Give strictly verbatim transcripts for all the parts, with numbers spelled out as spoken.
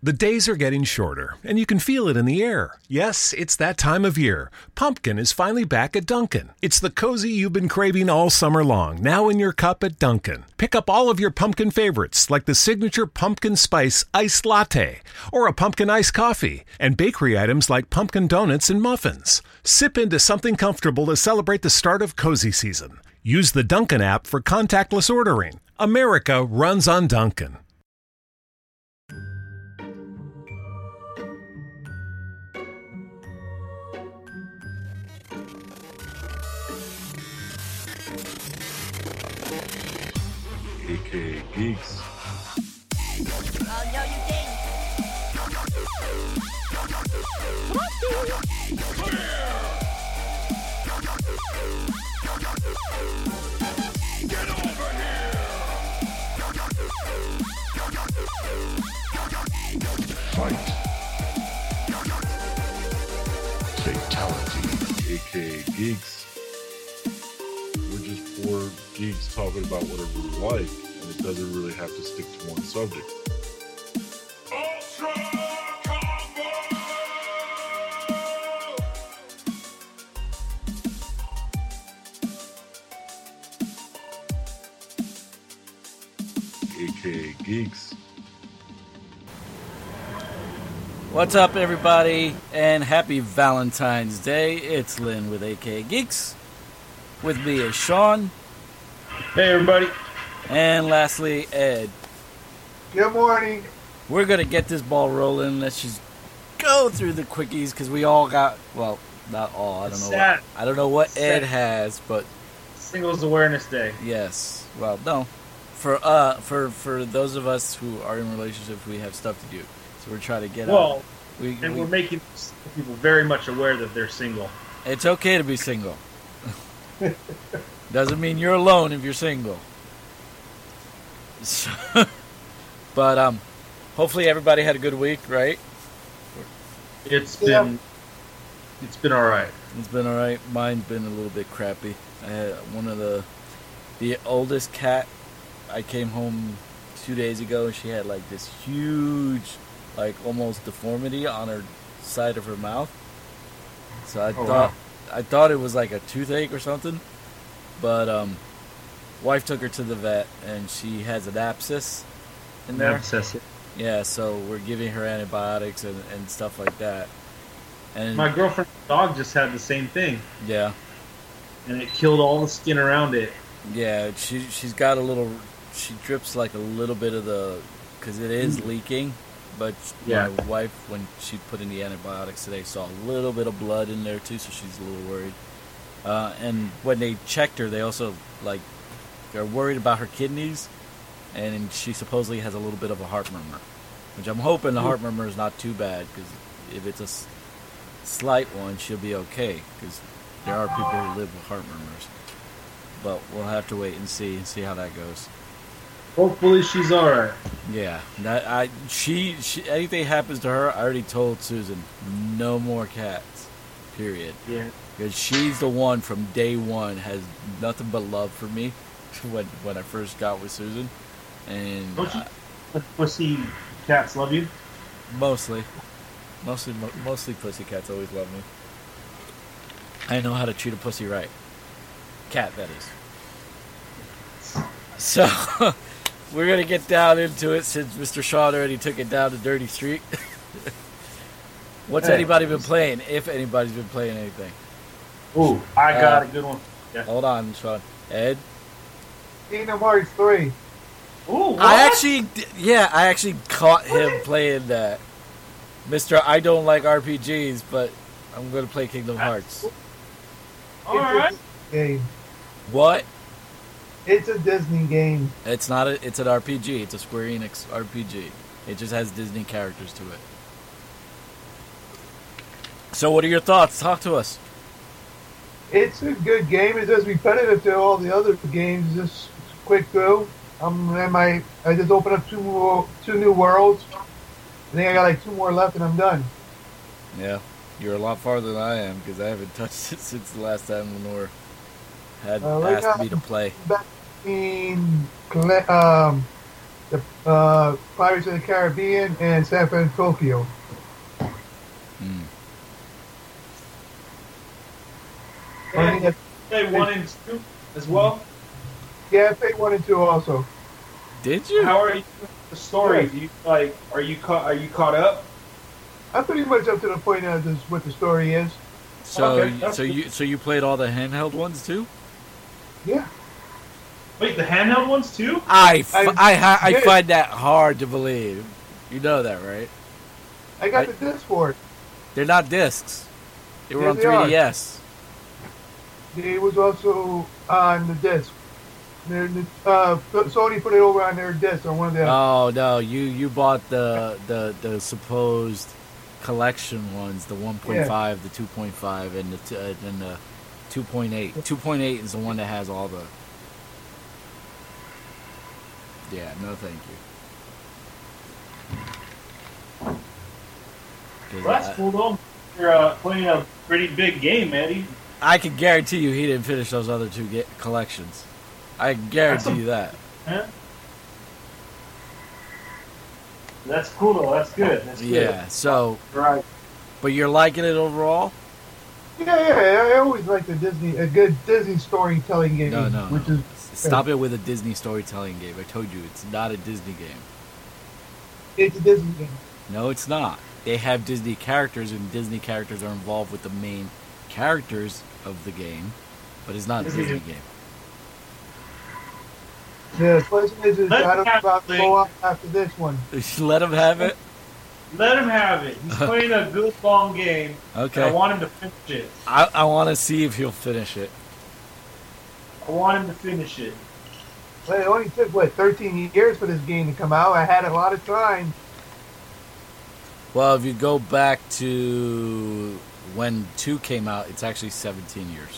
The days are getting shorter, and you can feel it in the air. Yes, it's that time of year. Pumpkin is finally back at Dunkin'. It's the cozy you've been craving all summer long, now in your cup at Dunkin'. Pick up all of your pumpkin favorites, like the signature pumpkin spice iced latte, or a pumpkin iced coffee, and bakery items like pumpkin donuts and muffins. Sip into something comfortable to celebrate the start of cozy season. Use the Dunkin' app for contactless ordering. America runs on Dunkin'. A K A Geeks. Oh, no, you didn't. Get over here! Fight. Fatality. A K A Geeks. We're just four geeks talking about whatever we like, and it doesn't really have to stick to one subject. Ultra Combo! A K A Geeks. What's up, everybody, and happy Valentine's Day. It's Lynn with A K A Geeks. With me is Sean. Hey, everybody. And lastly, Ed. Good morning. We're going to get this ball rolling. Let's just go through the quickies, because we all got, well, not all. I don't know Sad. what, I don't know what Ed Sad. has, but Singles Awareness Day. yes. Well, no. For uh, for for those of us who are in relationships, we have stuff to do. So we're trying to get Well, out. We, and we, we're making people very much aware that they're single. It's okay to be single. Doesn't mean you're alone if you're single. So, but um, hopefully everybody had a good week, right? It's Yeah. been, it's been all right. It's been all right. Mine's been a little bit crappy. I had one of the the oldest cat. I came home two days ago, and she had like this huge, like almost deformity on her side of her mouth. So I Oh, thought wow. I thought it was like a toothache or something. But um, wife took her to the vet, and she has an abscess in there. Abscess. Yeah, so we're giving her antibiotics and, and stuff like that. And My girlfriend's dog just had the same thing, yeah, and it killed all the skin around it. yeah, she she's got a little. She drips like a little bit of the, because it is Mm. leaking. But Yeah. my wife, when she put in the antibiotics today, saw a little bit of blood in there too, so she's a little worried. Uh, and when they checked her, they also like they're worried about her kidneys, and she supposedly has a little bit of a heart murmur, which I'm hoping the heart murmur is not too bad, because if it's a s- slight one, she'll be okay, because there are people who live with heart murmurs. But we'll have to wait and see and see how that goes. Hopefully, she's all right. Yeah, that I she, she anything happens to her, I already told Susan, no more cats. Period. Yeah. Because she's the one from day one has nothing but love for me when when I first got with Susan, and Don't you uh, let pussy cats love you? mostly, mostly, mo- mostly pussy cats always love me. I know how to treat a pussy right. Cat, that is. So. We're going to get down into it since Mister Sean already took it down to Dirty Street. What's Hey. anybody been playing, if anybody's been playing anything? Ooh, I got Uh, a good one. Yeah. Hold on, Sean. Ed? Kingdom Hearts three. Ooh, what? I actually, d- yeah, I actually caught him playing that. Mister I don't like R P Gs, but I'm going to play Kingdom Hearts. all right. It's a game. What? It's a Disney game. It's not a, it's an R P G. It's a Square Enix R P G. It just has Disney characters to it. So what are your thoughts? Talk to us. It's a good game. It's just repetitive to all the other games. Just quick through. Um, and my I just opened up two more, two new worlds. I think I got like two more left, and I'm done. Yeah, you're a lot farther than I am, because I haven't touched it since the last time Lenore had Uh, right asked now- me to play. Back in Cle- um, the uh, Pirates of the Caribbean, and San Francisco Tokyo. Mm. I mean, And that's- play one and two as well. yeah, I played one and two also. Did you? How are you with the story? Do you like? Are you caught? Are you caught up? I'm pretty much up to the point of this, what the story is. So, Okay, that's so you, so you played all the handheld ones too? Yeah. Wait, the handheld ones too? I, f- I I, ha- I did. find that hard to believe. You know that, right? I got I- the disc for it. They're not discs. They were Yeah, on they are. three D S. It was also on the disc. Their, uh, Sony put it over on their disc on one of the. Oh no, you you bought the the the supposed collection ones, the one point five, the two point five, and the t- uh, and the two point eight. two point eight is the one that has all the. Yeah, no, thank you. 'Cause Well, that's I, cool though. You're uh, playing a pretty big game, Eddie. I can guarantee you he didn't finish those other two get collections. I can guarantee That's a- you that. Huh? That's cool though. That's good. That's good. Yeah. So, Right. but you're liking it overall? Yeah, yeah. I always like the Disney, a good Disney storytelling game. No, no, which no. is Stop it with a Disney storytelling game. I told you it's not a Disney game. it's a Disney game. No, it's not. They have Disney characters, and Disney characters are involved with the main characters of the game, but it's not a Disney game. The question is, is Let's I don't know have about the- go on after this one. Let him have it. Let him have it. He's playing a good long game. And I Okay. want him to finish it. I, I want to see if he'll finish it. I want him to finish it. Well, it only took what thirteen years for this game to come out. I had a lot of time. Well, if you go back to when two came out, it's actually seventeen years.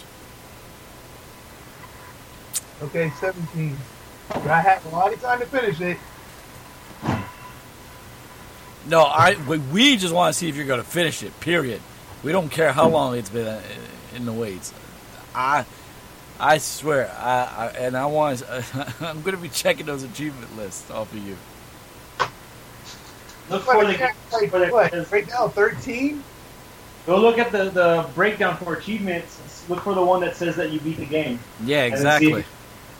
Okay, seventeen. But I had a lot of time to finish it. No, I we- we just want to see if you're going to finish it. Period. We don't care how long it's been uh, in the waits. I I swear, I, I and I want. I'm going to be checking those achievement lists off of you. Look But for I the, can't, like, for the what, right now, thirteen? go look at the, the breakdown for achievements. Look for the one that says that you beat the game. Yeah, then see exactly. if-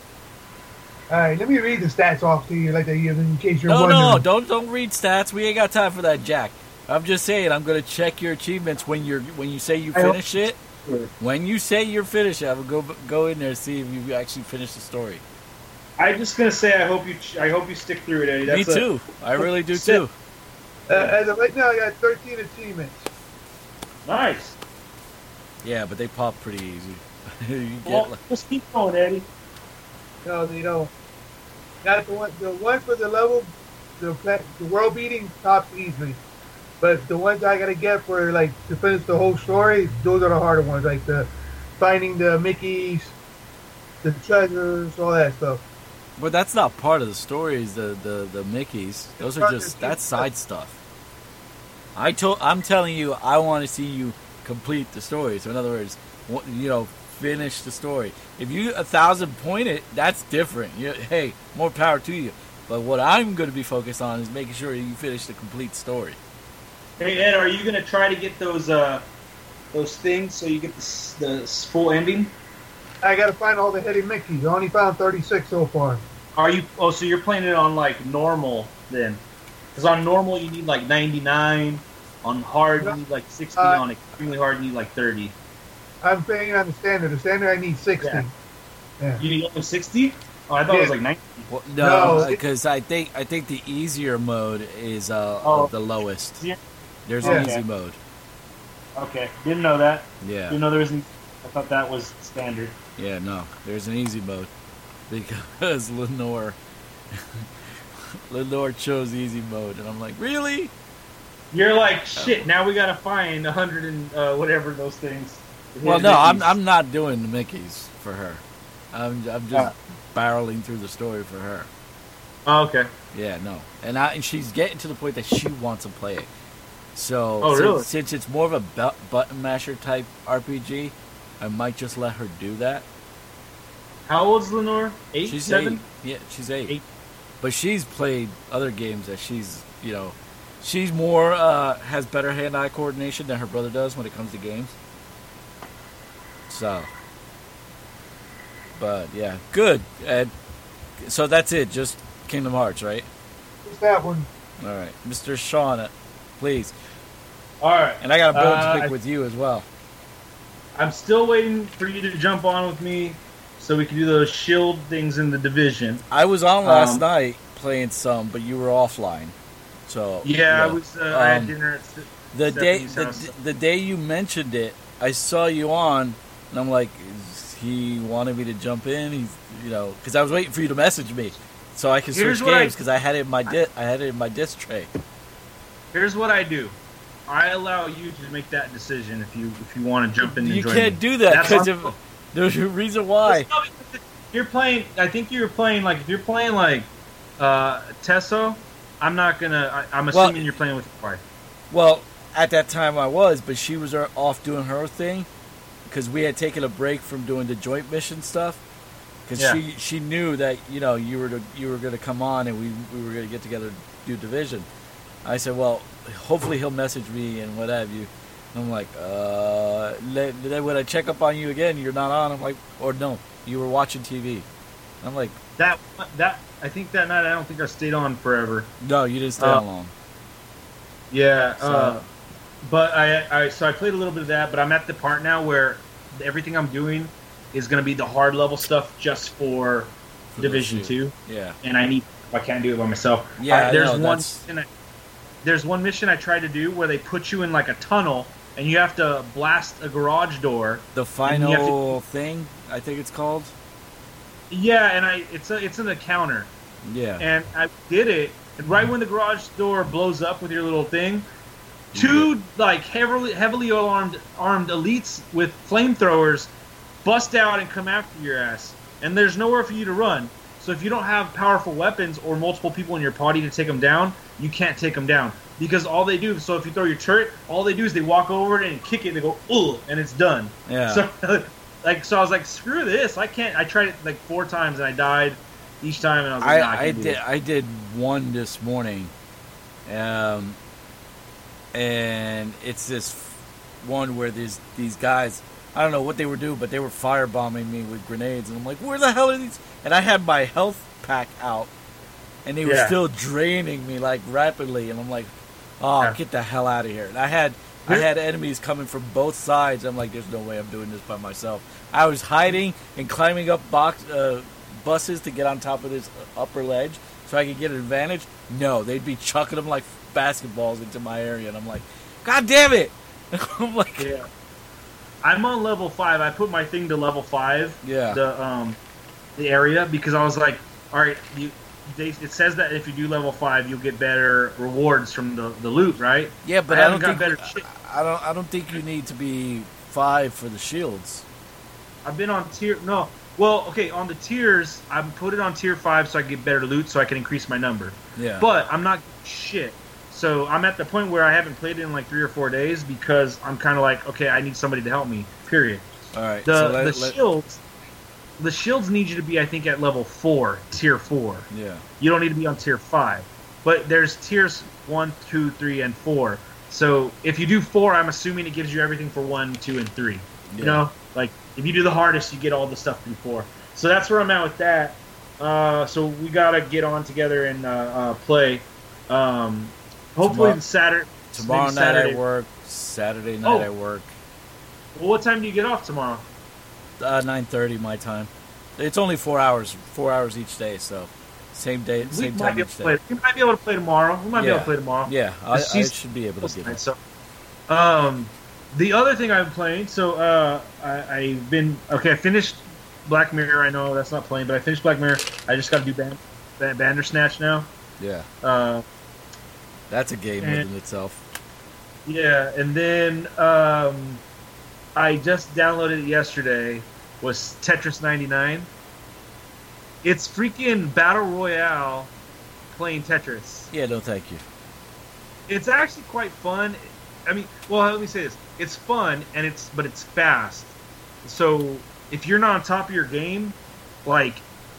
All right, let me read the stats off to you, like that, in case you're No, wondering. no, don't don't read stats. We ain't got time for that, Jack. I'm just saying. I'm going to check your achievements when you're when you say you I hope- finish it. When you say you're finished, I will go go in there and see if you actually finished the story. I'm just gonna say I hope you I hope you stick through it, Eddie. That's Me a- too. I really do Sit. too. Uh, as of right now, I got thirteen achievements. Nice. Yeah, but they pop pretty easy. you get Well, like, just keep going, Eddie. No, they don't. Got the one, the one for the level, the pla- the world beating tops easily. But the ones I gotta get for like to finish the whole story, those are the harder ones, like the finding the Mickeys, the treasures, all that stuff. but that's not part of the stories. The the the Mickeys. Those are part of just the- that's side stuff. I told. I'm telling you. I want to see you complete the story. So in other words, what- you know, finish the story. If you a thousand point it, that's different. You, hey, more power to you. But what I'm going to be focused on is making sure you finish the complete story. Hey Ed, are you gonna try to get those uh those things so you get the, s- the s- full ending? I gotta find all the hidden Mickeys. I only found thirty-six so far. Are you? Oh, so you're playing it on like normal then? Because on normal you need like ninety-nine. On hard you need like sixty. Uh, on extremely hard you need like thirty. I'm playing on the standard. The standard I need sixty. Yeah. Yeah. You need only sixty? Oh, I thought it was Yeah. like ninety. Well, No, no, it- because I think I think the easier mode is uh, Oh. the lowest. Yeah. There's Yeah. an easy mode. Okay, didn't know that. Yeah. Didn't know there was. An, I thought that was standard. Yeah, no, there's an easy mode because Lenore, Lenore chose easy mode, and I'm like, really? You're like shit. Now we gotta find a hundred and uh, whatever those things. Well, Hidden no, I'm Mickeys. I'm not doing the Mickeys for her. I'm I'm just Ah. barreling through the story for her. Oh, okay. Yeah, no, and I and she's getting to the point that she wants to play it. So Oh, since, really? since it's more of a bu- button masher type R P G, I might just let her do that. How old's Lenore? Eight, she's seven. eight. Yeah, she's eight. Eight. but she's played other games that she's, you know, she's more uh, has better hand-eye coordination than her brother does when it comes to games. So, but yeah, good. And so that's it. Just Kingdom Hearts, right? Just that one. All right, Mister Sean, please. All right. And I got a bone Uh, to pick with you as well. I'm still waiting for you to jump on with me so we can do those shield things in the division. I was on last Um, night playing some, but you were offline. So Yeah, I you know, was. Uh, I had um, dinner at Ste- the day Stephanie's the, house. the day you mentioned it, I saw you on, and I'm like, is he wanted me to jump in? He's, you know, because I was waiting for you to message me so I could Here's switch what I- games because I, had it in my di- I had it in my disc tray. Here's what I do. I allow you to make that decision if you if you want to jump in and You join can't me. do that That's because on- of there's a reason why. No, because if you're playing. I think you're playing like if you're playing like uh, Tesso. I'm not gonna. I, I'm Well- assuming you're playing with your wife. Well, at that time I was, but she was uh, off doing her thing because we had taken a break from doing the joint mission stuff. Because Yeah. she she knew that you know you were to, you were going to come on and we we were going to get together to do division. I said, well, hopefully he'll message me and what have you. And I'm like, uh, le- then when I check up on you again, you're not on. I'm like, or no, you were watching T V. I'm like, That that I think that night I don't think I stayed on forever. no, you didn't stay Uh, on long. Yeah. So- Uh, but I, I so I played a little bit of that, but I'm at the part now where everything I'm doing is going to be the hard level stuff just for, For Division those two. Two, Yeah, and I need I can't do it by myself. Yeah, I- I there's know, one. that's- mission I, there's one mission I tried to do where they put you in like a tunnel and you have to blast a garage door. the And you have to- final thing, I think it's called. Yeah, and I it's a, it's an encounter. Yeah, And I did it, and right when the garage door blows up with your little thing, two like heavily heavily armed armed elites with flamethrowers bust out and come after your ass. And there's nowhere for you to run. So if you don't have powerful weapons or multiple people in your party to take them down, you can't take them down because all they do. So if you throw your turret, all they do is they walk over it and kick it. And they go ugh, and it's done. yeah. So like so I was like, screw this. I can't. I tried it like four times and I died each time. And I was like, nah, I, I can't do did it. I did one this morning, um, and it's this one where these these guys, I don't know what they were doing, but they were firebombing me with grenades, and I'm like, where the hell are these? And I had my health pack out, and they were Yeah. still draining me like rapidly, and I'm like, oh, Yeah. get the hell out of here! And I had I had enemies coming from both sides. I'm like, there's no way I'm doing this by myself. I was hiding and climbing up box uh, buses to get on top of this upper ledge so I could get an advantage. No, they'd be chucking them like basketballs into my area, and I'm like, God damn it! I'm like, Yeah. I'm on level five. I put my thing to level five. Yeah. The um, the area because I was like, all right, you. They, it says that if you do level five, you'll get better rewards from the, the loot, right? yeah, but I I, haven't don't got think better shit. I don't I don't think you need to be five for the shields. I've been on tier no. Well, okay, on the tiers, I put it on tier five so I can get better loot, so I can increase my number. Yeah, But I'm not shit. So I'm at the point where I haven't played it in like three or four days because I'm kind of like, okay, I need somebody to help me. Period. all right. The so let, the let- shields, the shields need you to be, I think, at level four, tier four. yeah, You don't need to be on tier five. But there's tiers one, two, three, and four. So if you do four, I'm assuming it gives you everything for one, two, and three. You Yeah. know, like if you do the hardest, you get all the stuff through four. So that's where I'm at with that. Uh, so we gotta get on together and uh, uh, play. Um, hopefully Tomorrow- Saturday. tomorrow maybe night Saturday. I work. Saturday night Oh. I work. Well, what time do you get off tomorrow? Uh, nine thirty my time. It's only four hours. Four hours each day. So same day, We same might time be able each to play. day. We might be able to play tomorrow. We might be able Yeah. to play tomorrow. Yeah, I, I She's- should be able to get it. So, um, the other thing I'm playing, so uh, I, I've been okay. I finished Black Mirror. I know that's not playing, but I finished Black Mirror. I just got to do Ban- Ban- Bandersnatch now. Yeah, Uh, that's a game And- within itself. yeah, and then um, I just downloaded it yesterday. Was Tetris ninety-nine? It's freaking battle royale playing Tetris. Yeah, no, thank you. It's actually quite fun. I mean, well, let me say this: it's fun and it's but it's fast. So if you're not on top of your game, like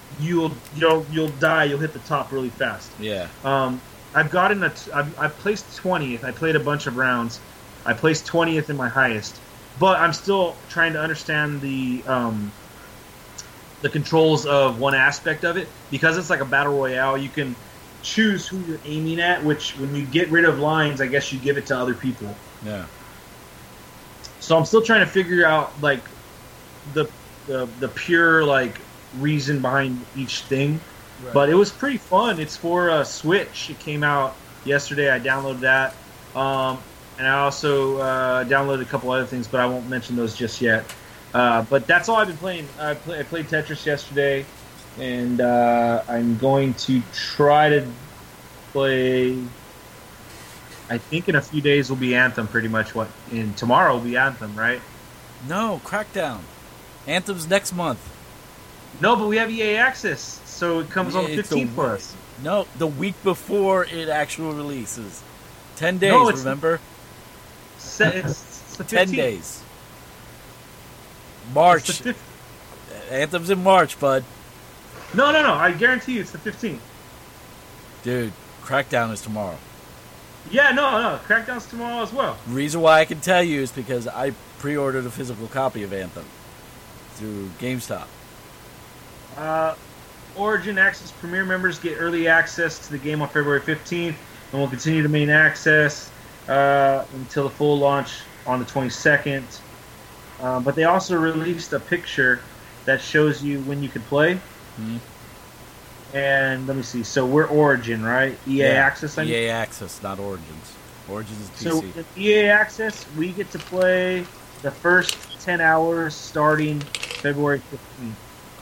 you'll you'll you'll die. You'll hit the top really fast. Yeah. Um, I've gotten a. T- I've, I've placed twentieth. I played a bunch of rounds. I placed twentieth in my highest, but I'm still trying to understand the um, the controls of one aspect of it because it's like a battle royale. You can choose who you're aiming at, which when you get rid of lines, I guess you give it to other people. Yeah. So I'm still trying to figure out like the the, the pure like reason behind each thing. Right. But it was pretty fun. It's for a Switch. It came out yesterday. I downloaded that. Um, and I also uh, downloaded a couple other things, but I won't mention those just yet. Uh, but that's all I've been playing. I, play, I played Tetris yesterday, and uh, I'm going to try to play... I think in a few days will be Anthem, pretty much. What in tomorrow will be Anthem, right? No, Crackdown. Anthem's next month. No, but we have E A Access, so it comes on the It's fifteenth for us. No, the week before it actual releases. Ten days, No, it's- remember? Se- It's, it's the Ten fifteenth. days. March. It's the fif- Anthem's in March, bud. no, no, no. I guarantee you, it's the fifteenth. Dude, Crackdown is tomorrow. Yeah, no, no. Crackdown's tomorrow as well. Reason why I can tell you is because I pre-ordered a physical copy of Anthem through GameStop. Uh, Origin Access Premier members get early access to the game on February fifteenth, and will continue to main access uh, until the full launch on the twenty-second. Uh, but they also released a picture that shows you when you could play. Hmm? And let me see. So we're Origin, right? E A Yeah, Access. I mean? E A Access, not Origins. Origins is P C. So with E A Access, we get to play the first ten hours starting February fifteenth.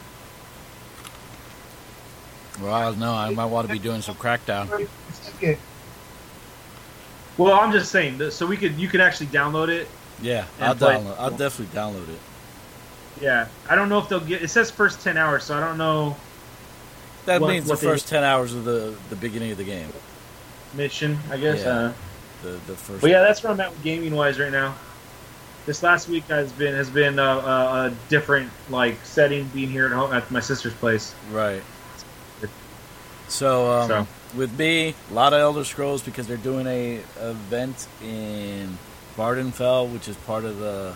Well, I don't know. I might want to be doing some Crackdown. Okay. Well, I'm just saying. that- So we could, you could actually download it. Yeah, And I'll play- download. I'll definitely download it. Yeah, I don't know if they'll get. It says first ten hours, so I don't know That What- means the what they- first ten hours of the the beginning of the game. mission. I guess. Yeah. Uh, The the first. but yeah, that's where I'm at gaming wise right now. This last week has been has been a, a, a different like setting, being here at home at my sister's place. Right. So, um, So. with me, a lot of Elder Scrolls because they're doing a event in Vardenfell, which is part of the.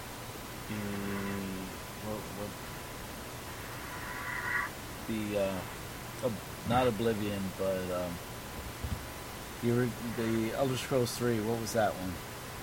mm, what, what, the uh, ob- not Oblivion, but um, the ori- the Elder Scrolls three. What was that one?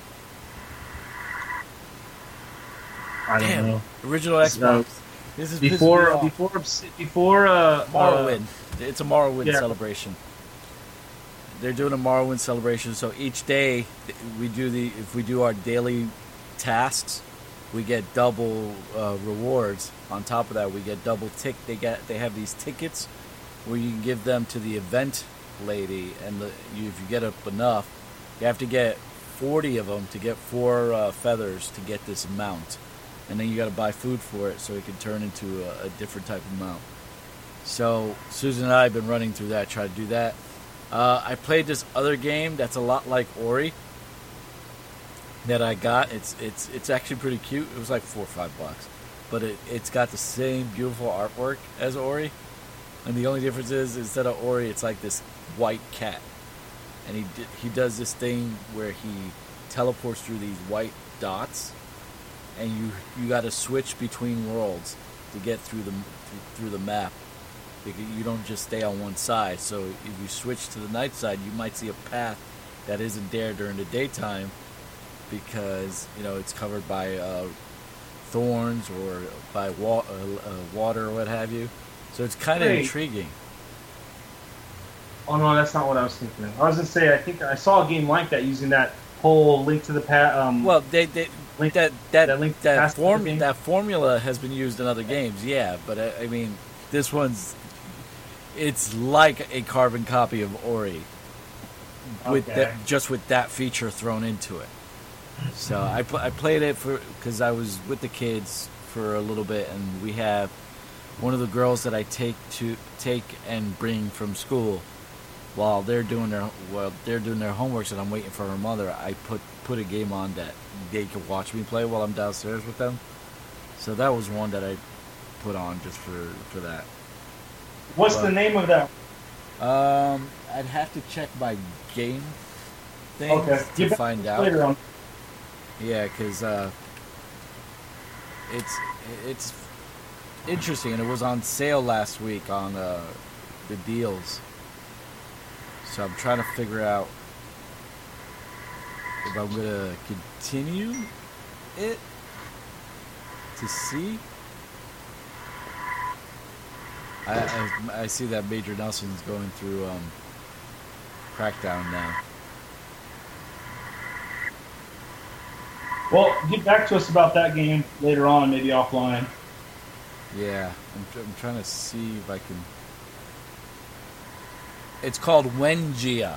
I don't Damn. know. Original So, Xbox. This is pissing Before me off. before obs- before uh, Morrowind. It's a Morrowind yeah. celebration. They're doing a Morrowind celebration, so each day we do the if we do our daily tasks, we get double uh, rewards. On top of that, we get double tick. They get they have these tickets where you can give them to the event lady, and the, you, if you get up enough, you have to get forty of them to get four uh, feathers to get this mount, and then you got to buy food for it so it can turn into a, a different type of mount. So Susan and I have been running through that, try to do that. Uh, I played this other game that's a lot like Ori that I got. It's it's it's actually pretty cute. It was like four or five bucks, but it it's got the same beautiful artwork as Ori, and the only difference is instead of Ori, it's like this white cat, and he di- he does this thing where he teleports through these white dots, and you you got to switch between worlds to get through the through the map. Because you don't just stay on one side. So if you switch to the night side, you might see a path that isn't there during the daytime because you know it's covered by uh, thorns or by wa- uh, uh, water or what have you. So it's kind of Hey. intriguing. Oh no, that's not what I was thinking of. I was gonna say I think I saw a game like that using that whole link to the past. Um, Well, they, they link, that that that link that past the form game? that formula has been used in other games, yeah. But I, I mean, this one's it's like a carbon copy of Ori, with Okay. that, just with that feature thrown into it. So I pl- I played it for because I was with the kids for a little bit, and we have one of the girls that I take to take and bring from school while they're doing their while they're doing their homeworks, and I'm waiting for her mother. I put put a game on that they can watch me play while I'm downstairs with them. So that was one that I put on just for for that. What's But- the name of that? Um, I'd have to check my game thing Okay. to Get back find to us out. later on. Yeah, because uh, it's it's interesting, and it was on sale last week on uh, the deals. So I'm trying to figure out if I'm gonna continue it to see. I, I, I see that Major Nelson's going through um, Crackdown now. Well, get back to us about that game later on, maybe offline. Yeah, I'm, tr- I'm trying to see if I can. It's called Wengia.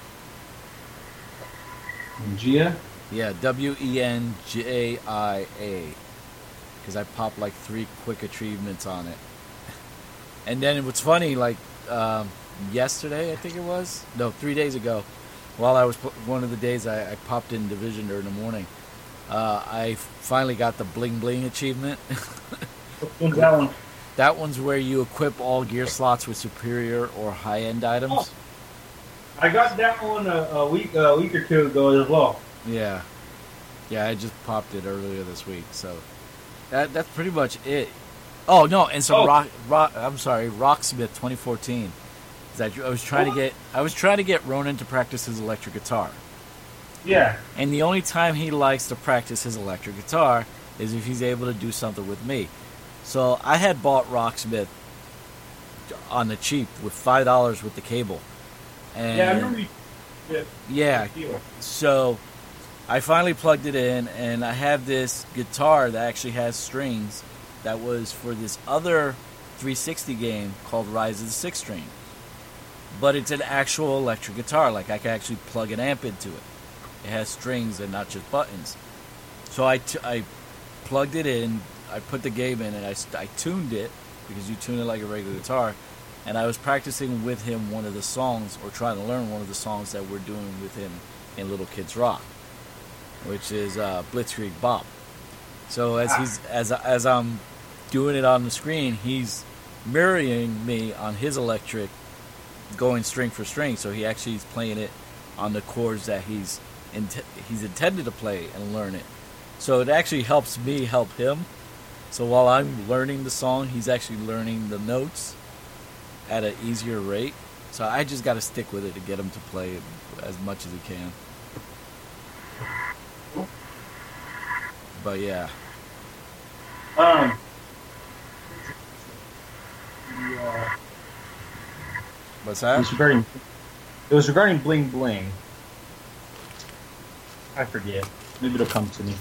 Gia? Yeah, W E N J I A. Because I popped like three quick achievements on it. And then what's funny, like um, yesterday, I think it was? No, three days ago, while I was, pl- one of the days I, I popped in Division during the morning, uh, I finally got the Bling Bling achievement. When's that one? That one's where you equip all gear slots with superior or high-end items. Oh. I got that one a, a week a week or two ago as well. Yeah. Yeah, I just popped it earlier this week, so that that's pretty much it. Oh, no, and some Oh. rock, rock I'm sorry, Rocksmith twenty fourteen. Is that I was trying to get I was trying to get Ronan to practice his electric guitar. Yeah. And the only time he likes to practice his electric guitar is if he's able to do something with me. So I had bought Rocksmith on the cheap with five dollars with the cable. And Yeah, I remember you. Yeah. yeah, so I finally plugged it in, and I have this guitar that actually has strings that was for this other three sixty game called Rise of the Sixth String. But it's an actual electric guitar, like I can actually plug an amp into it. It has strings and not just buttons. So I, t- I plugged it in, I put the game in, and I, st- I tuned it, because you tune it like a regular guitar, and I was practicing with him one of the songs, or trying to learn one of the songs that we're doing with him in Little Kids Rock, which is uh, Blitzkrieg Bop. So as he's as as I'm doing it on the screen, he's mirroring me on his electric, going string for string. So he actually is playing it on the chords that he's int- he's intended to play and learn it. So it actually helps me help him. So while I'm learning the song, he's actually learning the notes at an easier rate. So I just got to stick with it to get him to play it as much as he can. But yeah. Um. Yeah. What's It that? was regarding. It was regarding Bling Bling. I forget. Maybe it'll come to me.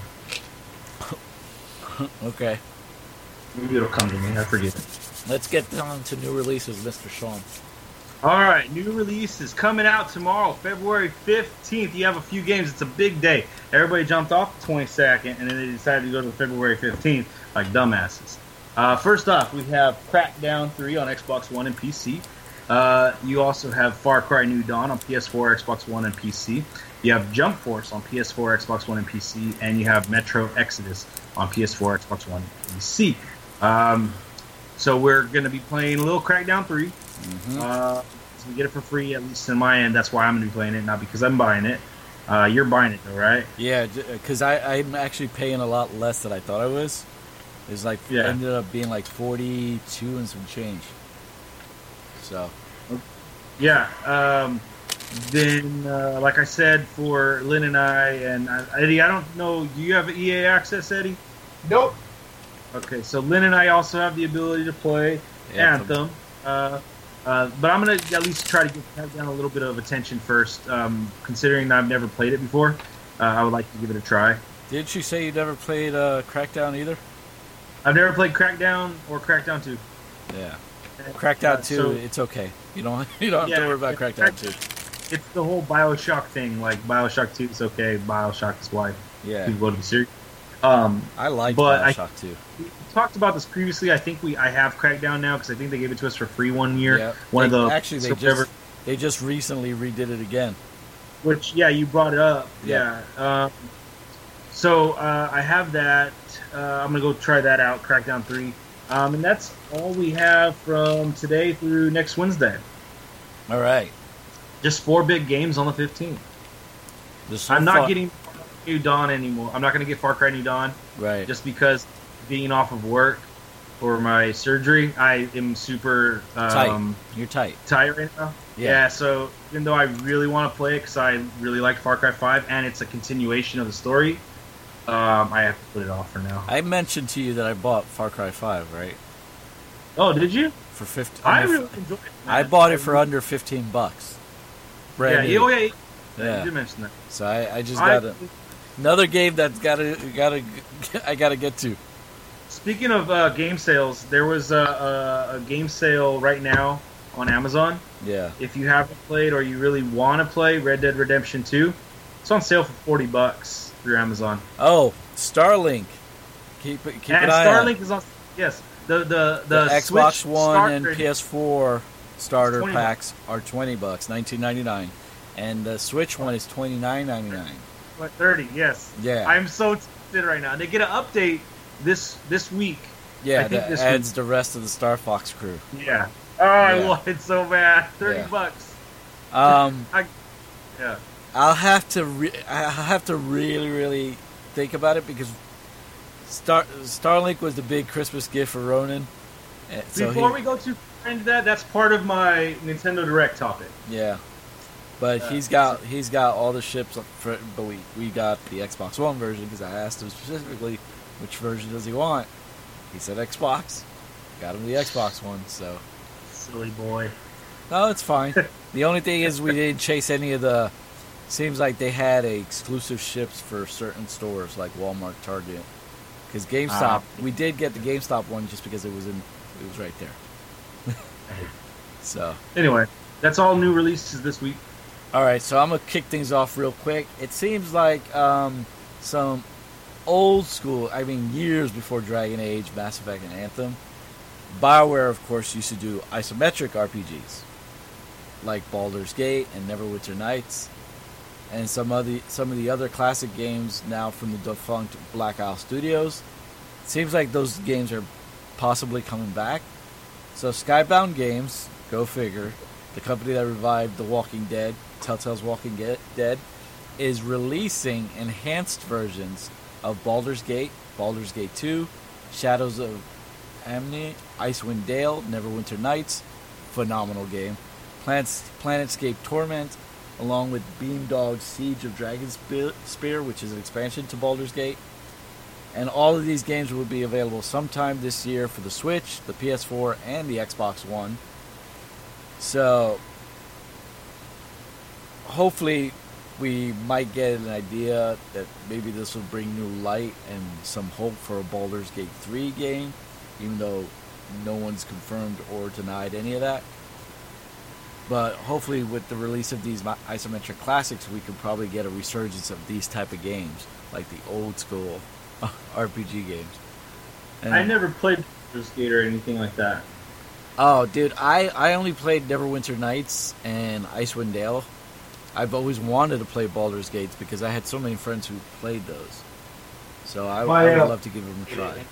Okay. Maybe it'll come to me. I forget. Let's get on to new releases, Mister Sean. All right, new release is coming out tomorrow, February fifteenth. You have a few games. It's a big day. Everybody jumped off the twenty-second, and then they decided to go to the February fifteenth like dumbasses. Uh, first off, we have Crackdown three on Xbox One and P C. Uh, you also have Far Cry New Dawn on P S four, Xbox One, and P C. You have Jump Force on P S four, Xbox One, and P C. And you have Metro Exodus on P S four, Xbox One, and P C. Um, so we're going to be playing a little Crackdown three. Mm-hmm. Uh, so we get it for free, at least in my end. That's why I'm going to be playing it, not because I'm buying it. Uh, you're buying it, though, right? Yeah, because I'm actually paying a lot less than I thought I was. It's like, Yeah. ended up being like forty-two and some change. So, Yeah. Um, then, uh, like I said, for Lynn and I, and uh, Eddie, I don't know, do you have E A access, Eddie? Nope. Okay, so Lynn and I also have the ability to play Anthem. Anthem. Uh, uh, but I'm going to at least try to get down a little bit of attention first, um, considering that I've never played it before. Uh, I would like to give it a try. didn't you say you never played uh, Crackdown either? I've never played Crackdown or Crackdown two. Yeah. Crackdown Uh, two, so- it's okay. You don't you don't have Yeah, to worry about yeah, Crackdown two. It's the whole Bioshock thing. Like, Bioshock two is okay, Bioshock is why Yeah. people go to the series. Um, I like But I- Bioshock two. we talked about this previously. I think we I have Crackdown now because I think they gave it to us for free one year. Yeah. One They- of the actually they so whatever- just they just recently redid it again. which yeah, you brought it up. Yeah. Yeah. Um, so uh, I have that. Uh, I'm gonna go try that out. Crackdown three. Um, and that's all we have from today through next Wednesday. All right. Just four big games on the fifteenth. Just so I'm not far- getting New Dawn anymore. I'm not going to get Far Cry New Dawn. right. Just because being off of work for my surgery, I am super um, tight. You're tight. tight right now. Yeah. Yeah. So even though I really want to play it because I really like Far Cry five and it's a continuation of the story, um, I have to put it off for now. I mentioned to you that I bought Far Cry five, right? Oh, did you? For fifty. I under- really enjoyed it. man. I bought it for under fifteen bucks. Brand Yeah, new. oh, yeah, yeah. Yeah. You did mention that. So I, I just I- got a, another game that's gotta gotta I gotta get to. Speaking of uh, game sales, there was a, a, a game sale right now on Amazon. Yeah. If you haven't played or you really want to play Red Dead Redemption two, it's on sale for forty bucks through Amazon. Oh, Starlink. Keep it- keep and an eye Starlink on. is on. Yes, the the The, the, Xbox Switch One starter- and P S four starter twenty packs are twenty bucks, nineteen ninety nine, and the Switch one is twenty nine ninety nine. What, thirty? Yes. Yeah. I'm so excited right now. They get an update this this week. Yeah, I think that this adds the rest of the Star Fox crew. Yeah. Oh, I Yeah. want it so bad. Thirty Yeah. bucks. Um, I, yeah. I'll have to re- I'll have to really really think about it because Star Starlink was the big Christmas gift for Ronan. Uh, So Before he, we go too far into that, that's part of my Nintendo Direct topic. yeah, but Uh, he's got he's got all the ships. For, but we we got the Xbox One version because I asked him specifically which version does he want. He said Xbox. Got him the Xbox One. So Silly boy. no, it's fine. The only thing is we didn't chase any of the. Seems like they had a exclusive ships for certain stores like Walmart, Target. Because GameStop, we did get the GameStop one just because it was in, it was right there. So, Anyway, that's all new releases this week. all right. So I'm gonna kick things off real quick. It seems like um, some old school. I mean, years before Dragon Age, Mass Effect, and Anthem. BioWare, of course, used to do isometric R P Gs like Baldur's Gate and Neverwinter Nights, and some of the some of the other classic games now from the defunct Black Isle Studios. It seems like those games are possibly coming back. So Skybound Games, go figure, the company that revived The Walking Dead, Telltale's Walking Ge- Dead, is releasing enhanced versions of Baldur's Gate, Baldur's Gate two, Shadows of Amni, Icewind Dale, Neverwinter Nights, phenomenal game, Plants, Planetscape Torment, along with Beamdog's Siege of Dragon Spe- Spear, which is an expansion to Baldur's Gate. And all of these games will be available sometime this year for the Switch, the P S four, and the Xbox One. So, hopefully, we might get an idea that maybe this will bring new light and some hope for a Baldur's Gate three game, even though no one's confirmed or denied any of that. But hopefully with the release of these isometric classics, we could probably get a resurgence of these type of games, like the old school R P G games. And, I never played Baldur's Gate or anything like that. Oh, dude, I, I only played Neverwinter Nights and Icewind Dale. I've always wanted to play Baldur's Gates because I had so many friends who played those. So I, My, I would uh, love to give them a try.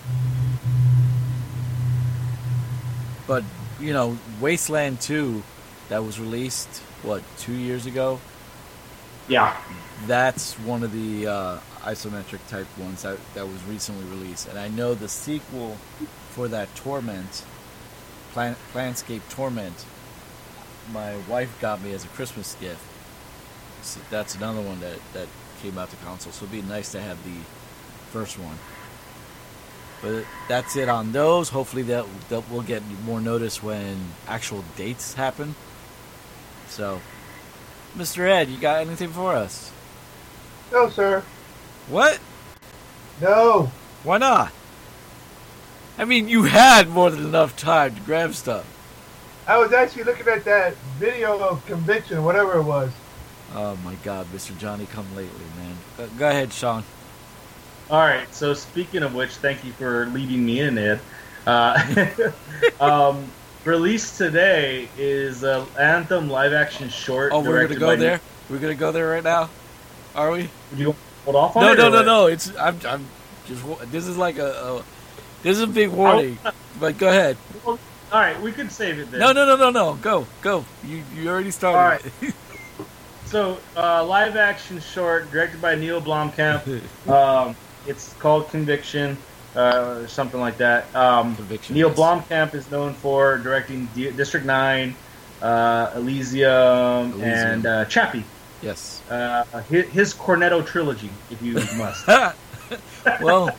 But, you know, Wasteland two, that was released, what, two years ago? Yeah. That's one of the uh, isometric type ones that, that was recently released. And I know the sequel for that Torment, Plan- Planscape Torment, my wife got me as a Christmas gift. So that's another one that, that came out to console. So it'd be nice to have the first one. But that's it on those. Hopefully that, that we'll get more notice when actual dates happen. So, Mister Ed, you got anything for us? No, sir. What? No. Why not? I mean, you had more than enough time to grab stuff. I was actually looking at that video of convention, whatever it was. Oh my God, Mister Johnny come lately, man. Go, go ahead, Sean. All right. So speaking of which, thank you for leading me in, Ed. Uh, um, released today is uh, Anthem live action short. Oh, we're gonna directed go by there. Nick- We're gonna go there right now. Are we? Would you hold off on No, it? no, or no, what? no. It's I'm, I'm just. This is like a, a This is a big warning. But go ahead. All right, we could save it then. No, no, no, no, no. Go, go. You you already started. All right. So, uh, live action short directed by Neil Blomkamp. um, it's called Conviction, uh, or something like that. Um, Conviction, Neil yes. Blomkamp is known for directing D- District nine, uh, Elysium, Elysium. and uh, Chappie. Yes. Uh, his, his Cornetto trilogy, if you must. Well,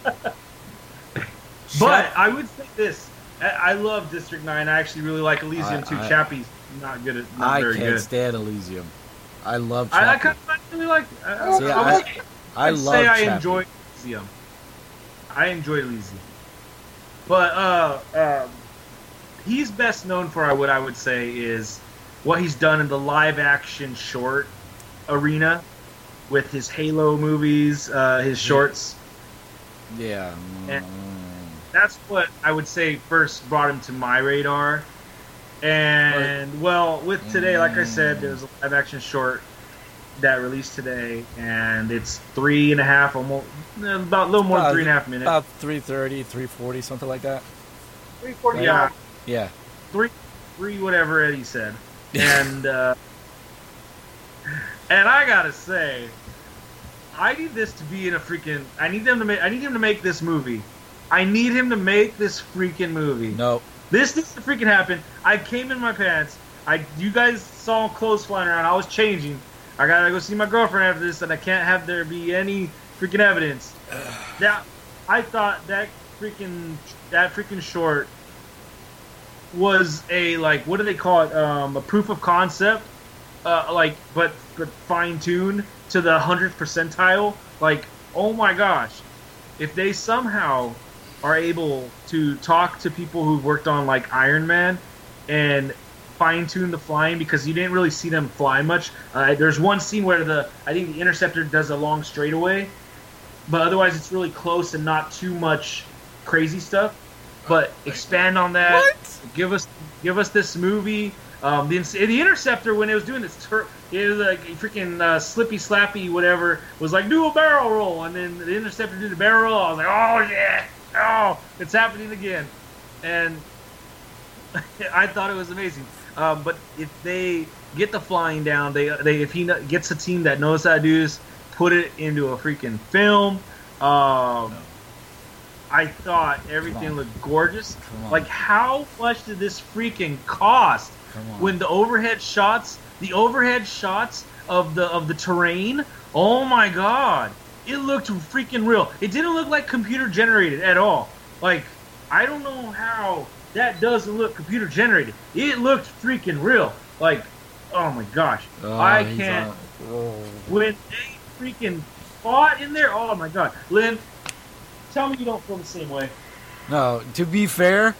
But I would say this: I, I love District Nine. I actually really like Elysium I- too. I- Chappie's not good at, not I very can't good. stand Elysium. I love I, I Chappie. kind of really like. I, I, See, I, I- would- I I'd love say I Chappie. enjoy Elysium. I enjoy Elysium, but uh, um, he's best known for what I would say is what he's done in the live-action short arena with his Halo movies, uh, his shorts. Yeah. And- Mm. That's what I would say first brought him to my radar. And well, with today, like I said, there's a live action short that released today, and it's three and a half, almost about a little more than About- three and a half minutes. About three thirty, three forty, something like that. three forty. yeah, Yeah. three, three, whatever Eddie said, and uh, and I gotta say, I need this to be in a freaking. I need them to make. I need him to make this movie. I need him to make this freaking movie. No. This needs to freaking happen. I came in my pants. I, you guys saw clothes flying around. I was changing. I gotta go see my girlfriend after this, and I can't have there be any freaking evidence. Now, I thought that freaking that freaking short was a like what do they call it? Um, a proof of concept, uh, like but but fine tuned to the hundredth percentile. Like, oh my gosh, if they somehow are able to talk to people who've worked on like Iron Man and fine tune the flying, because you didn't really see them fly much. Uh, there's one scene where the I think the Interceptor does a long straightaway, but otherwise it's really close and not too much crazy stuff. But expand on that. What? Give us give us this movie. Um, the, the Interceptor, when it was doing its tur- it was like freaking uh, slippy slappy whatever, was like do a barrel roll, and then the Interceptor did a barrel roll. I was like, oh yeah. Oh, it's happening again, and I thought it was amazing. Um, but if they get the flying down, they they if he kn- gets a team that knows how to do this, put it into a freaking film. Um, I thought everything on. looked gorgeous. Come on. Like, how much did this freaking cost? Come on. When the overhead shots, the overhead shots of the of the terrain. Oh my god. It looked freaking real. It didn't look like computer generated at all. Like, I don't know how that doesn't look computer generated. It looked freaking real. Like, oh my gosh. Oh, I he's can't. on- oh. When they freaking fought in there, oh my god. Lynn, tell me you don't feel the same way. No, to be fair,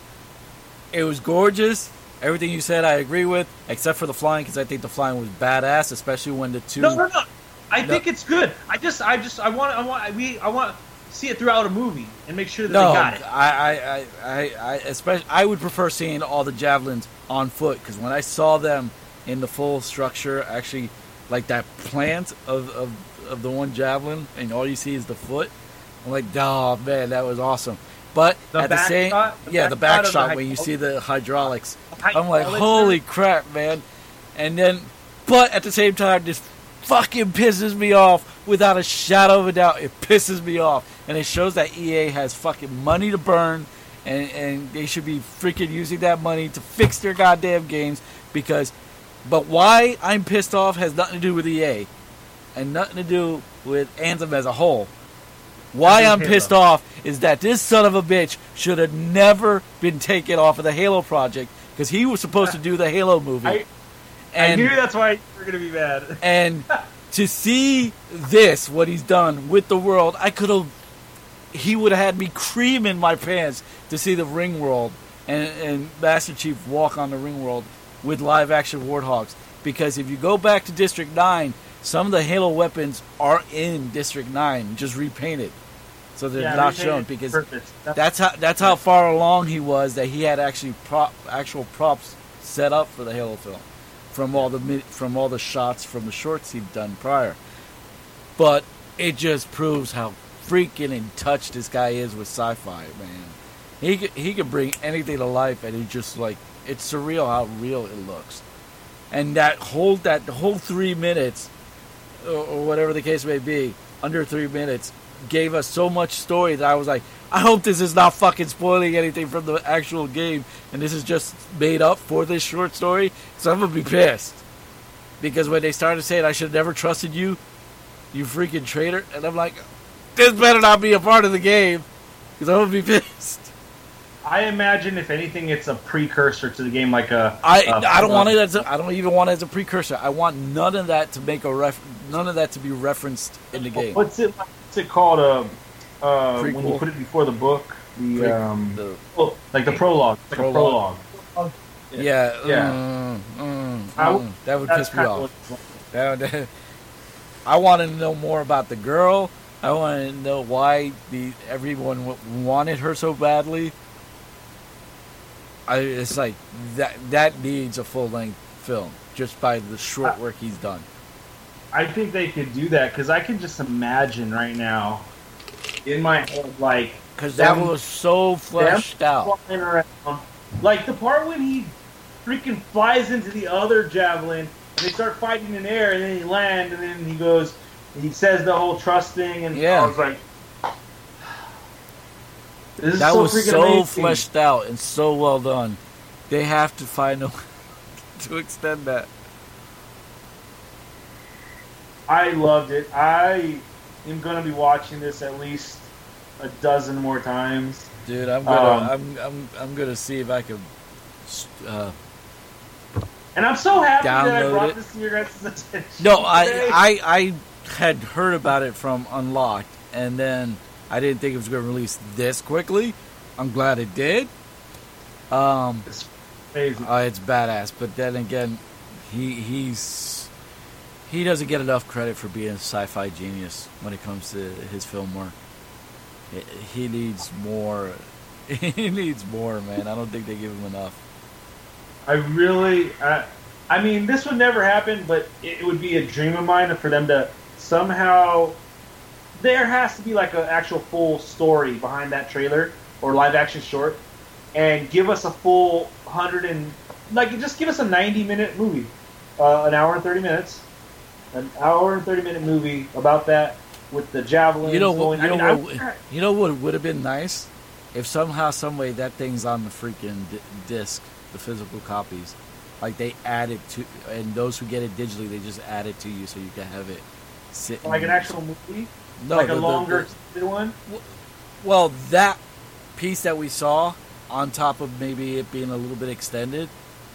it was gorgeous. Everything you said, I agree with, except for the flying, because I think the flying was badass, especially when the two. No, no, no. I No. think it's good. I just, I just, I want, I want, we, I want to see it throughout a movie and make sure that No, they got it. I, I, I, I, I, especially, I would prefer seeing all the javelins on foot, because when I saw them in the full structure, actually, like that plant of, of, of the one javelin, and all you see is the foot, I'm like, oh man, that was awesome. But The at the back same, shot? The yeah, back the back shot of the shot hy- when you see the hydraulics, Hy- I'm like, hydraulics holy there? crap, man! And then, but at the same time, this fucking pisses me off without a shadow of a doubt. It pisses me off, and it shows that E A has fucking money to burn, and and they should be freaking using that money to fix their goddamn games. Because, but why I'm pissed off has nothing to do with E A, and nothing to do with Anthem as a whole. Why I'm Halo. pissed off is that this son of a bitch should have never been taken off of the Halo project, because he was supposed to do the Halo movie. I, I and knew that's why we're gonna be mad. and to see this, what he's done with the world, I could have. He would have had me cream in my pants to see the Ring World and, and Master Chief walk on the Ring World with live action Warthogs. Because if you go back to District nine, some of the Halo weapons are in District nine, just repainted. So they're Yeah, not repainted shown, because purpose. That's- that's how that's how far along he was, that he had actually prop actual props set up for the Halo film from all the mi- from all the shots from the shorts he'd done prior. But it just proves how freaking in touch this guy is with sci-fi, man. He could, he could bring anything to life, and he just like it's surreal how real it looks. And that whole that whole three minutes, or, or whatever the case may be, under three minutes, gave us so much story that I was like, I hope this is not fucking spoiling anything from the actual game, and this is just made up for this short story. So I'm gonna be pissed because when they started saying I should have never trusted you, you freaking traitor, and I'm like, this better not be a part of the game because I'm gonna be pissed. I imagine, if anything, it's a precursor to the game, like a. I a, I don't want it as a, I don't even want it as a precursor. I want none of that to make a ref, none of that to be referenced in the game. What's it? What's it called? Uh, uh, when Prequel. you put it before the book, the Pre- um, the- oh, like the prologue, like Prologue. a prologue. yeah, Yeah. mm, mm, I w- mm, that would That's piss me kinda off. what- That would- I wanted to know more about the girl. I wanted to know why the everyone w- wanted her so badly. I, it's like that that needs a full length film just by the short work he's done. I think they could do that because I can just imagine right now, in my head, like Because that them- was so fleshed them out. flying around. Like the part when he freaking flies into the other javelin and they start fighting in the air and then he lands and then he goes, he says the whole trust thing and Yeah. I was like, this is That so was freaking so amazing. fleshed out and so well done. They have to find a way to extend that. I loved it. I am gonna be watching this at least a dozen more times. Dude, I'm gonna, Um, I'm, I'm, I'm gonna see if I can. Uh, And I'm so happy that I Download brought it. this to your guys' attention. no, today. I, I, I had heard about it from Unlocked, and then I didn't think it was gonna release this quickly. I'm glad it did. Um, It's amazing. uh, it's badass, but then again, he, he's, he doesn't get enough credit for being a sci-fi genius when it comes to his film work. He needs more. He needs more, man. I don't think they give him enough. I really, I, I mean, this would never happen, but it would be a dream of mine for them to somehow. There has to be like an actual full story behind that trailer or live action short, and give us a full hundred and like just give us a ninety minute movie, uh, an hour and thirty minutes, an hour and thirty minute movie about that with the javelin. You know, going. you I know mean, what? I, You know what would have been nice if somehow, some way, that thing's on the freaking di- disc, the physical copies. Like they add it to, and those who get it digitally, they just add it to you so you can have it sit. like in- an actual movie, no, like the- a the- longer the- one. well, that piece that we saw, on top of maybe it being a little bit extended,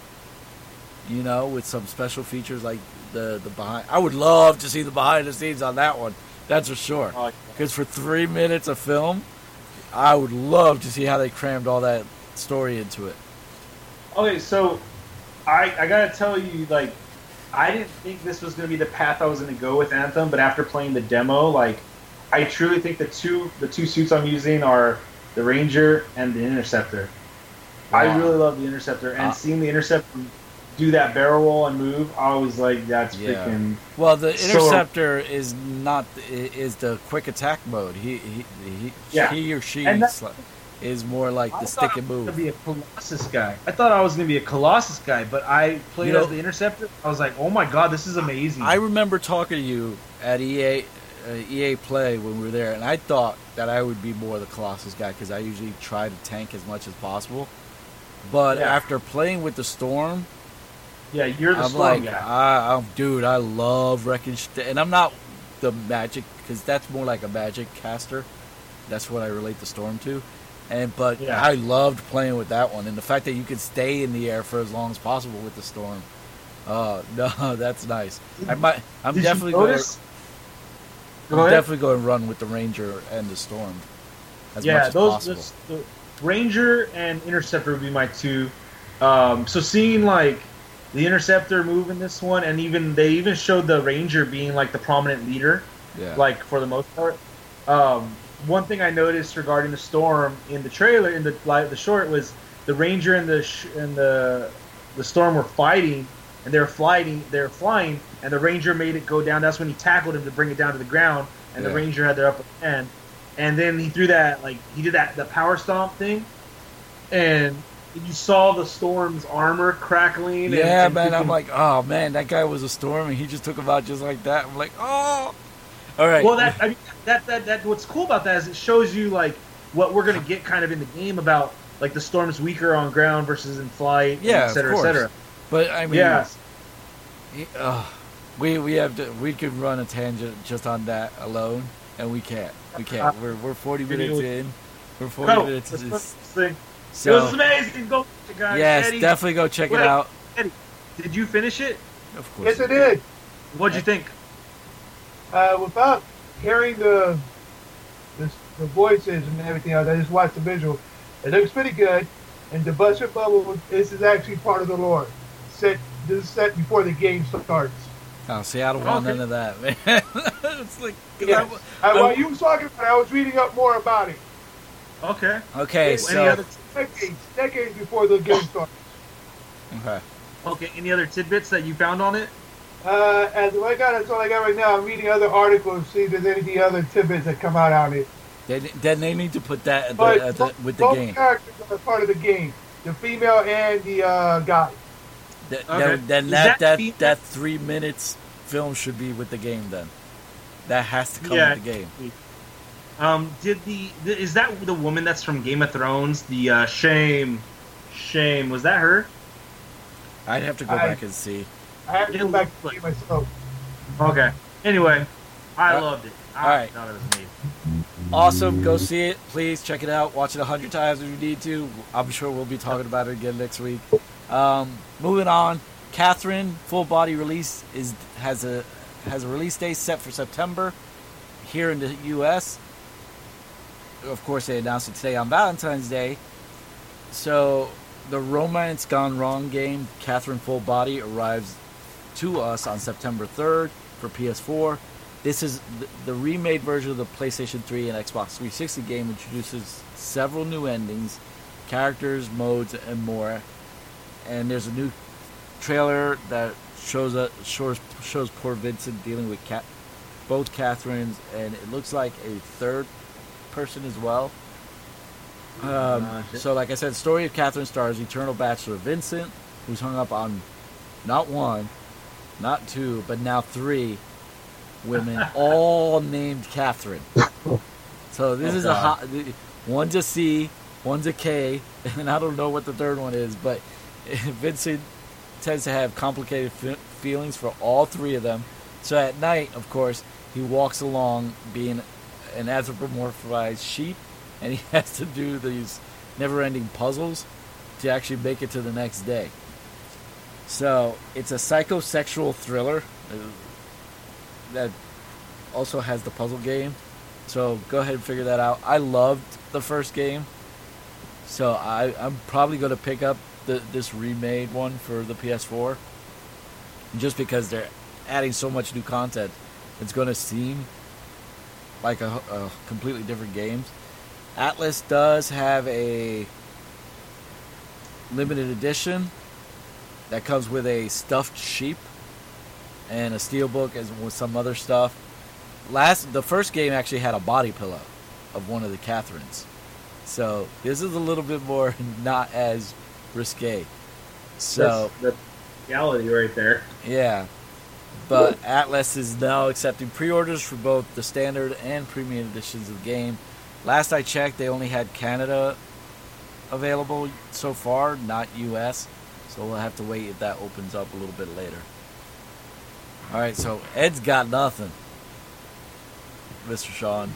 you know, with some special features like the the behind. I would love to see the behind the scenes on that one. That's for sure. Oh, Because for three minutes of film, I would love to see how they crammed all that story into it. Okay, so I I gotta tell you, like, I didn't think this was gonna be the path I was gonna go with Anthem, but after playing the demo, like, I truly think the two the two suits I'm using are the Ranger and the Interceptor. I Wow. really love the Interceptor, and Uh, seeing the Interceptor do that barrel roll and move, I was like, that's Yeah. freaking. Well, the So- Interceptor is not is the quick attack mode. He he he, Yeah. he or she And that- sli- is more like I the thought stick and I was move. gonna be a Colossus guy. I thought I was gonna be a Colossus guy, but I played You know- as the Interceptor. I was like, oh my god, this is amazing. I remember talking to you at E A uh, E A Play when we were there, and I thought that I would be more the Colossus guy because I usually try to tank as much as possible. But Yeah. after playing with the Storm, yeah, you're the I'm Storm like, guy. I, I'm, dude, I love wrecking shit, and I'm not the magic because that's more like a magic caster. That's what I relate the Storm to, and but Yeah. I loved playing with that one, and the fact that you could stay in the air for as long as possible with the Storm. Uh, no, that's nice. I might, I'm Did definitely you going. notice? I'm Go ahead. definitely going to run with the Ranger and the Storm as yeah, much as those, possible. those the Ranger and Interceptor would be my two. Um, so seeing like the Interceptor move in this one, and even they even showed the Ranger being like the prominent leader, Yeah. like for the most part. Um, one thing I noticed regarding the Storm in the trailer, in the like, the short, was the Ranger and the sh- and the the Storm were fighting, and they were flying, they were flying, and the Ranger made it go down. That's when he tackled him to bring it down to the ground, and Yeah. the Ranger had their upper hand. And then he threw that, like, he did that, the power stomp thing, and you saw the Storm's armor crackling. and- Yeah, and man. I'm thinking- like, oh man, that guy was a Storm, and he just took him out just like that. I'm like, oh. All right. Well, that I mean, that that that what's cool about that is it shows you like what we're gonna get kind of in the game about like the Storm's weaker on ground versus in flight, Yeah, et cetera, of et course. cetera. But I mean, Yeah. he- uh, we we have to, we could run a tangent just on that alone, and we can't. We can't. We're we're forty minutes in. We're forty Go. minutes Let's in. put this thing. So it was amazing. Go, guys. yes, Eddie, definitely go check Wait. it out. Eddie, did you finish it? Of course. Yes, I did. What'd you think? Uh, without hearing the, the the voices and everything else, I just watched the visual. It looks pretty good, and the Buster Bubble. This is actually part of the lore. Set this is set before the game starts. Oh, see, I don't want Okay. none of that, man. It's like, 'cause Yes. I- I, I- while you was talking about it, I was reading up more about it. Okay. okay, Any so other Decades, decades before the game starts. okay. okay? Any other tidbits that you found on it? Uh, as I got, that's all I got right now. I'm reading other articles, see if there's any other tidbits that come out on it. Then, then they need to put that at the, But at the, with the both game. characters are part of the game. The female and the uh, guy. Th- Okay. Then, then Is that that that, the- that three minutes film should be with the game. Then that has to come Yeah. with the game. Um, did the, the is that the woman that's from Game of Thrones? The uh, Shame, Shame. Was that her? I'd have to go I- back and see. I have to It go back looks to see like- myself. Okay. Anyway, I Uh, loved it. I all right. thought it was amazing. Awesome. Go see it. Please check it out. Watch it a hundred times if you need to. I'm sure we'll be talking about it again next week. Um, moving on. Catherine full body release is has a has a release date set for September here in the U S. Of course, they announced it today on Valentine's Day. So the Romance Gone Wrong game, Catherine Full Body, arrives to us on September third for P S four. This is the, the remade version of the PlayStation three and Xbox three sixty game. Introduces several new endings, characters, modes, and more. And there's a new trailer that shows uh, shows shows poor Vincent dealing with Cat, both Catherines, and it looks like a third person as well. Um, Uh, shit. so, like I said, story of Catherine stars eternal bachelor Vincent, who's hung up on not one, not two, but now three women, all named Catherine. So this Oh, is a God. hot. One's a C, one's a K, and I don't know what the third one is, but Vincent tends to have complicated fe- feelings for all three of them. So at night, of course, he walks along being an anthropomorphized sheep, and he has to do these never-ending puzzles to actually make it to the next day. So it's a psychosexual thriller uh, that also has the puzzle game. So go ahead and figure that out. I loved the first game, so I, I'm probably going to pick up the, this remade one for the P S four, just because they're adding so much new content. It's going to seem like a, a completely different game. Atlas does have a limited edition that comes with a stuffed sheep and a steelbook as with some other stuff. Last, the first game actually had a body pillow of one of the Catherines, so this is a little bit more not as risque. So That's the reality right there. yeah, but Atlas is now accepting pre-orders for both the standard and premium editions of the game. Last I checked, they only had Canada available so far, not U S. So we'll have to wait if that opens up a little bit later. All right, so Ed's got nothing, Mister Sean.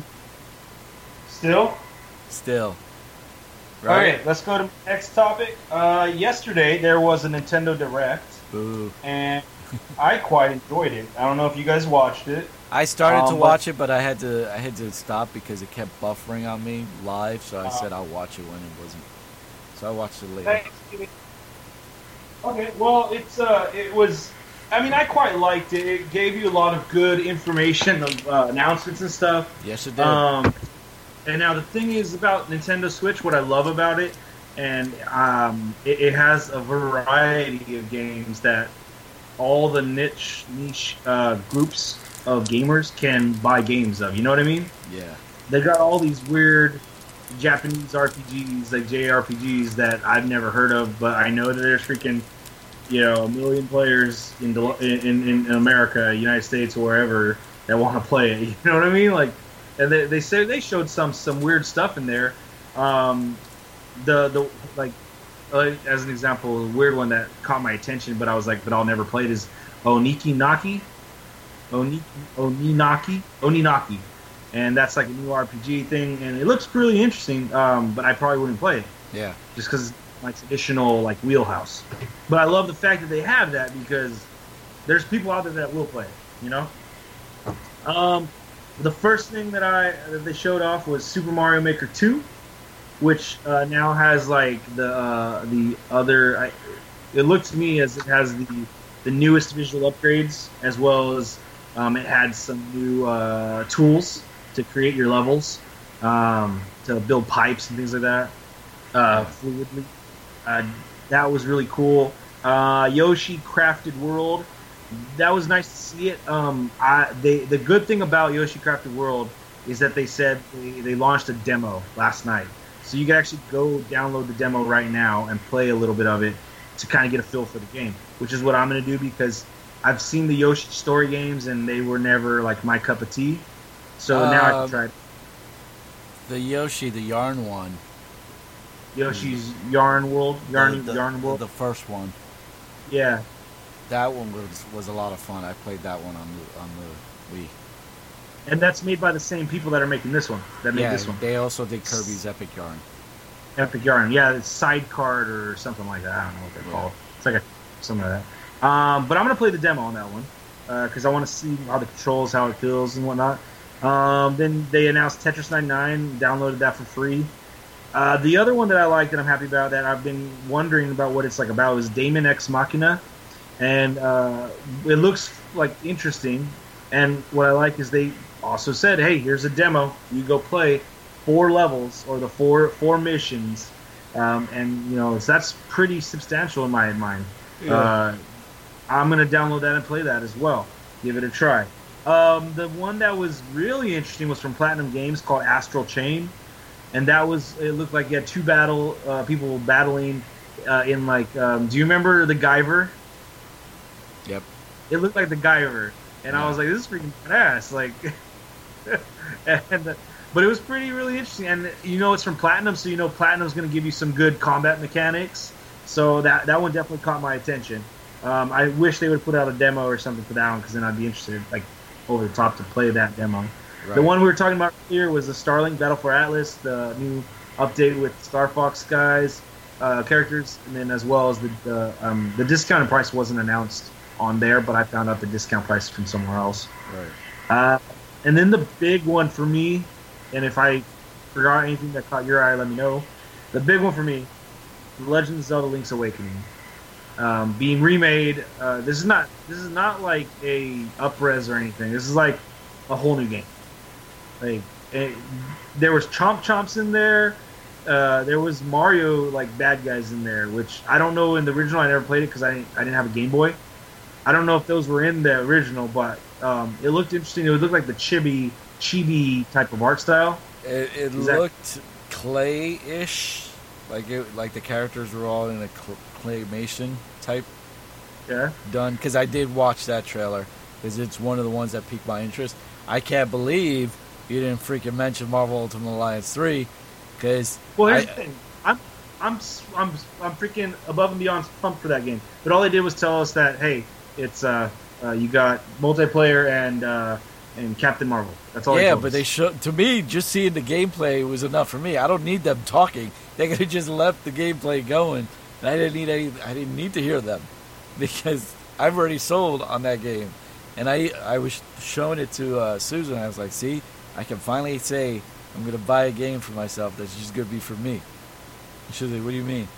Still? Still, right? Okay, let's go to the next topic. Uh, yesterday there was a Nintendo Direct, Boo. and I quite enjoyed it. I don't know if you guys watched it. I started Um, to but- watch it, but I had to I had to stop because it kept buffering on me live. So I Uh, said I'll watch it when it wasn't. So I watched it later. Thanks, Jimmy. Okay, well, it's uh, it was. I mean, I quite liked it. It gave you a lot of good information, of uh, announcements and stuff. Yes, it did. Um, and now the thing is about Nintendo Switch. What I love about it, and um, it, it has a variety of games that all the niche niche uh, groups of gamers can buy games of. You know what I mean? yeah. They got all these weird Japanese R P Gs, like J R P Gs that I've never heard of, but I know that there's freaking, you know, a million players in the, in, in in America, United States, or wherever that want to play it. You know what I mean? Like, and they they say they showed some some weird stuff in there. Um, the the like uh, as an example, a weird one that caught my attention, but I was like, but I'll never play it is Oniki Naki, Oni Oninaki, Oninaki. And that's like a new R P G thing, and it looks really interesting. Um, but I probably wouldn't play it. Yeah. Just because my traditional like wheelhouse. But I love the fact that they have that because there's people out there that will play it. You know. Um, the first thing that I that they showed off was Super Mario Maker two, which uh, now has like the uh, the other. I, it looks to me as it has the the newest visual upgrades, as well as um, it had some new uh, tools to create your levels, um, to build pipes and things like that, uh, fluidly. Uh, that was really cool. Uh, Yoshi Crafted World, that was nice to see it. Um, I, they, the good thing about Yoshi Crafted World is that they said they, they launched a demo last night. So you can actually go download the demo right now and play a little bit of it to kind of get a feel for the game, which is what I'm going to do because I've seen the Yoshi story games and they were never like my cup of tea. So uh, now I can try it. The Yoshi, the Yarn one. Yoshi's Yarn World, Yarn the, the, Yarn World. The first one. Yeah. That one was was a lot of fun. I played that one on the on the Wii. And that's made by the same people that are making this one. That made yeah, this one. They also did Kirby's Epic Yarn. Epic Yarn, yeah, it's Sidecard or something like that. I don't know what they're yeah. called. It's like a something like that. Um, but I'm gonna play the demo on that one because uh, I want to see how the controls, how it feels, and whatnot. Um, then they announced Tetris ninety-nine, downloaded that for free. Uh, the other one that I like that I'm happy about that I've been wondering about what it's like about is Daemon X Machina, and uh, it looks like interesting. And what I like is they also said, "Hey, here's a demo. You go play four levels or the four four missions," um, and you know so that's pretty substantial in my mind. Yeah. Uh, I'm gonna download that and play that as well. Give it a try. Um, the one that was really interesting was from Platinum Games called Astral Chain, and that was it looked like you had two battle uh, people battling uh, in like. Um, do you remember the Guyver? Yep. It looked like the Guyver, and yeah. I was like, "This is freaking badass!" Like, and uh, but it was pretty really interesting, and you know it's from Platinum, so you know Platinum's going to give you some good combat mechanics. So that that one definitely caught my attention. Um, I wish they would put out a demo or something for that one because then I'd be interested, like over the top, to play that demo. Right. The one we were talking about earlier was the Starlink Battle for Atlas, the new update with Star Fox guys, uh, characters, and then as well as the the, um, the discounted price wasn't announced on there, but I found out the discount price from somewhere else. Right. Uh, and then the big one for me, and if I forgot anything that caught your eye, let me know. The big one for me, The Legend of Zelda: Link's Awakening. Um, being remade. Uh, this is not. This is not like a up-res or anything. This is like a whole new game. Like it, there was Chomp Chomps in there. Uh, there was Mario like bad guys in there, which I don't know in the original. I never played it because I I didn't have a Game Boy. I don't know if those were in the original, but um, it looked interesting. It would look like the chibi chibi type of art style. It, it looked that... clay-ish, like it, like the characters were all in a cl- claymation type. Yeah. Done because I did watch that trailer because it's one of the ones that piqued my interest. I can't believe you didn't freaking mention Marvel Ultimate Alliance three because. Well, here's I, the thing. I'm I'm I'm I'm freaking above and beyond pumped for that game. But all they did was tell us that hey, it's uh, uh you got multiplayer and uh and Captain Marvel. That's all. Yeah, they but they showed to me just seeing the gameplay was enough for me. I don't need them talking. They could have just left the gameplay going. And I didn't need any. I didn't need to hear them because I've already sold on that game. And I I was showing it to uh, Susan. I was like, see, I can finally say I'm going to buy a game for myself that's just going to be for me. And she was like, what do you mean?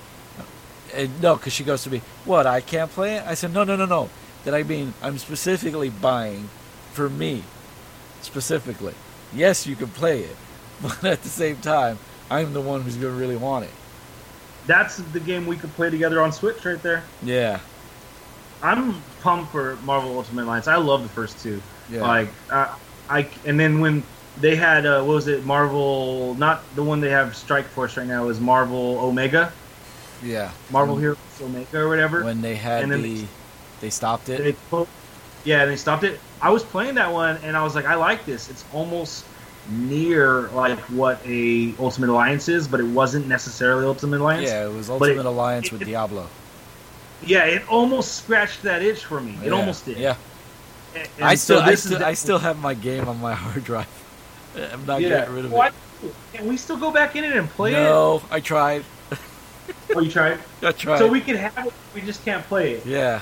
And no, because she goes to me, what, I can't play it? I said, no, no, no, no. That I mean, I'm specifically buying for me, specifically. Yes, you can play it, but at the same time, I'm the one who's going to really want it. That's the game we could play together on Switch right there. Yeah. I'm pumped for Marvel Ultimate Alliance. I love the first two. Yeah. Like, uh, I and then when they had uh, what was it? Marvel, not the one they have Strike Force right now. Is Marvel Omega, Yeah. Marvel when, Heroes Omega or whatever. when they had And then the, they stopped it. They put, yeah, and they stopped it. I was playing that one, and I was like, I like this. It's almost near like what a Ultimate Alliance is, but it wasn't necessarily Ultimate Alliance. Yeah, it was But Ultimate it- Alliance it- with it- Diablo. Yeah, it almost scratched that itch for me. It Yeah, almost did. Yeah. And, I and still, so I this is still, the- I still have my game on my hard drive. I'm not yeah. getting rid of Well, it. I- Can we still go back in it and play No, I tried. it? Oh, you tried? I tried. So we can have it. We just can't play it. yeah.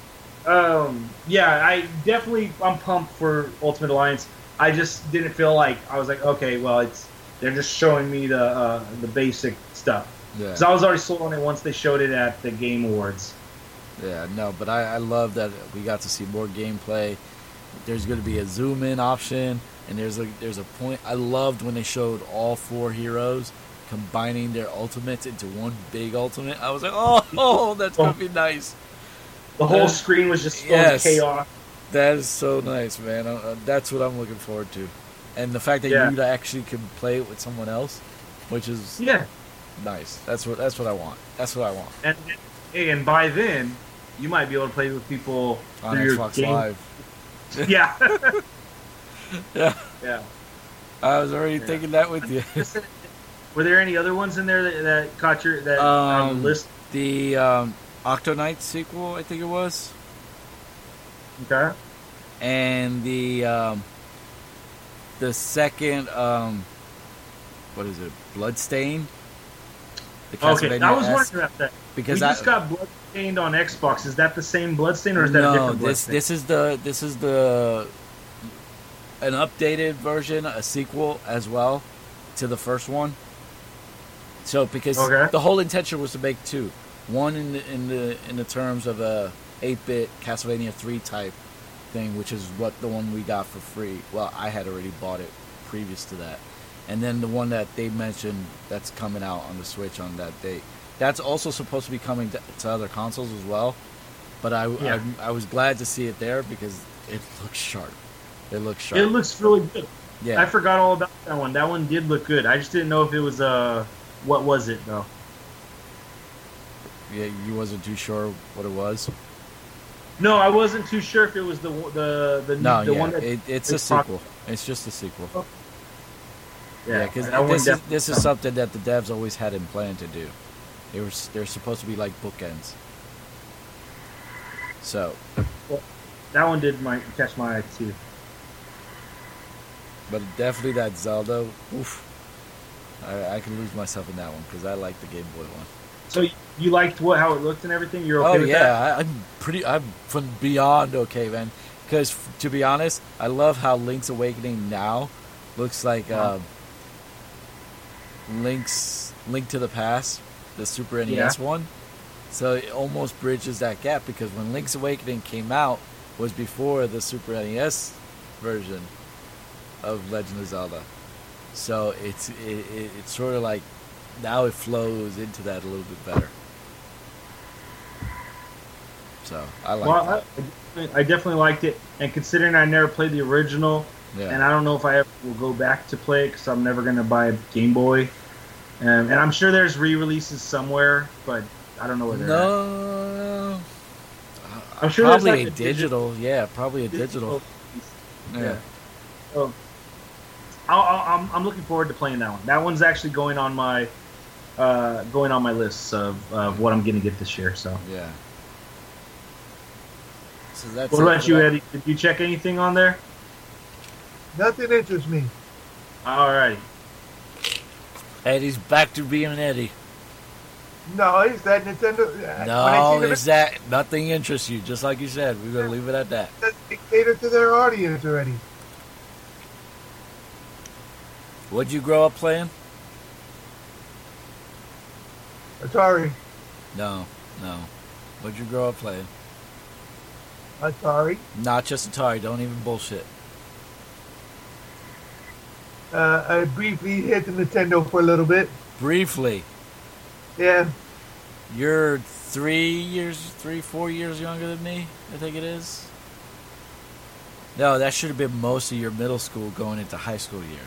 Um, yeah, I definitely I'm pumped for Ultimate Alliance. I just didn't feel like I was like, okay, well, it's they're just showing me the uh, the basic stuff. Yeah. Because I was already sold on it once they showed it at the Game Awards. Yeah, no, but I, I love that we got to see more gameplay. There's going to be a zoom in option, and there's a there's a point. I loved when they showed all four heroes combining their ultimates into one big ultimate. I was like, oh, oh that's going to be nice. The whole Uh, screen was just full yes. of chaos. That is so nice, man. Uh, uh, that's what I'm looking forward to. And the fact that Yeah. you actually can play it with someone else, which is Yeah, nice. That's what that's what I want. That's what I want and and by then you might be able to play with people on through your Xbox game. Live. Yeah, Yeah, yeah. I was already Yeah. thinking that with you. Were there any other ones in there that, that caught your that on Um, the list? The um, Octonite sequel, I think it was, Okay. and the um, the second um, what is it? Bloodstain. The Okay, I was Castlevania-esque, wondering about that. because we I, just got Bloodstained on Xbox. Is that the same Bloodstained, or is that a no, different this Bloodstained? this is the this is the an updated version, a sequel as well to the first one. So because Okay. the whole intention was to make two, one in the in the in the terms of a eight-bit Castlevania three type thing, which is what the one we got for free. Well, I had already bought it previous to that, and then the one that they mentioned that's coming out on the Switch on that date. That's also supposed to be coming to, to other consoles as well. But I, Yeah. I I was glad to see it there because it looks sharp. It looks sharp. It looks really good. yeah. I forgot all about that one. That one did look good. I just didn't know if it was uh what was it though. Yeah, you wasn't too sure what it was. No, I wasn't too sure if it was the the the, No, the yeah, one that it, it's they a talked- sequel. It's just a sequel. Yeah, Yeah, because that one this is definitely this is sounds- something that the devs always had in plan to do. They were s- they're supposed to be like bookends. So, that one did my catch my eye too. but definitely that Zelda. Oof, I, I can lose myself in that one because I like the Game Boy one. So you liked what how it looked and everything? You're okay Oh with yeah, that? I, I'm pretty. I'm from beyond okay, man. Because to be honest, I love how Link's Awakening now looks like um, Link's Link to the Past, the Super N E S Yeah. one. So it almost bridges that gap because when Link's Awakening came out was before the Super N E S version of Legend of Zelda. So it's it, it, it's sort of like now it flows into that a little bit better. So I like Well, that. I, I definitely liked it, and considering I never played the original, Yeah. and I don't know if I ever will go back to play it because I'm never going to buy a Game Boy, um, and I'm sure there's re-releases somewhere, but I don't know where they're at. No, I'm sure there's probably like a a digital. Yeah, probably a digital. Yeah. Yeah. So, I'll, I'll, I'm I'm looking forward to playing that one. That one's actually going on my uh, going on my list of, of what I'm going to get this year. So, Yeah. So that's what it about for you, that. Eddie? Did you check anything on there? Nothing interests me. All right. Eddie's back to being an Eddie. No, it's that Nintendo. when I No, see is that nothing interests you? Just like you said, we're gonna leave it at that. the, they cater to their audience already. What'd you grow up playing? Atari. No, no. What'd you grow up playing? Atari. Not just Atari. Don't even bullshit. Uh, I briefly hit the Nintendo for a little bit. Briefly, Yeah. you're three years, three, four years younger than me. I think it is. No, that should have been most of your middle school going into high school years.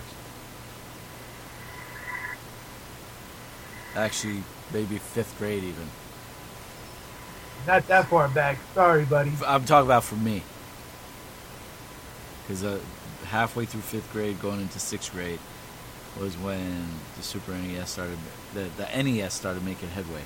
Actually, maybe fifth grade even. Not that far back. Sorry, buddy. I'm talking about for me. Because uh, halfway through fifth grade, going into sixth grade, was when the Super N E S started, the, the N E S started making headway.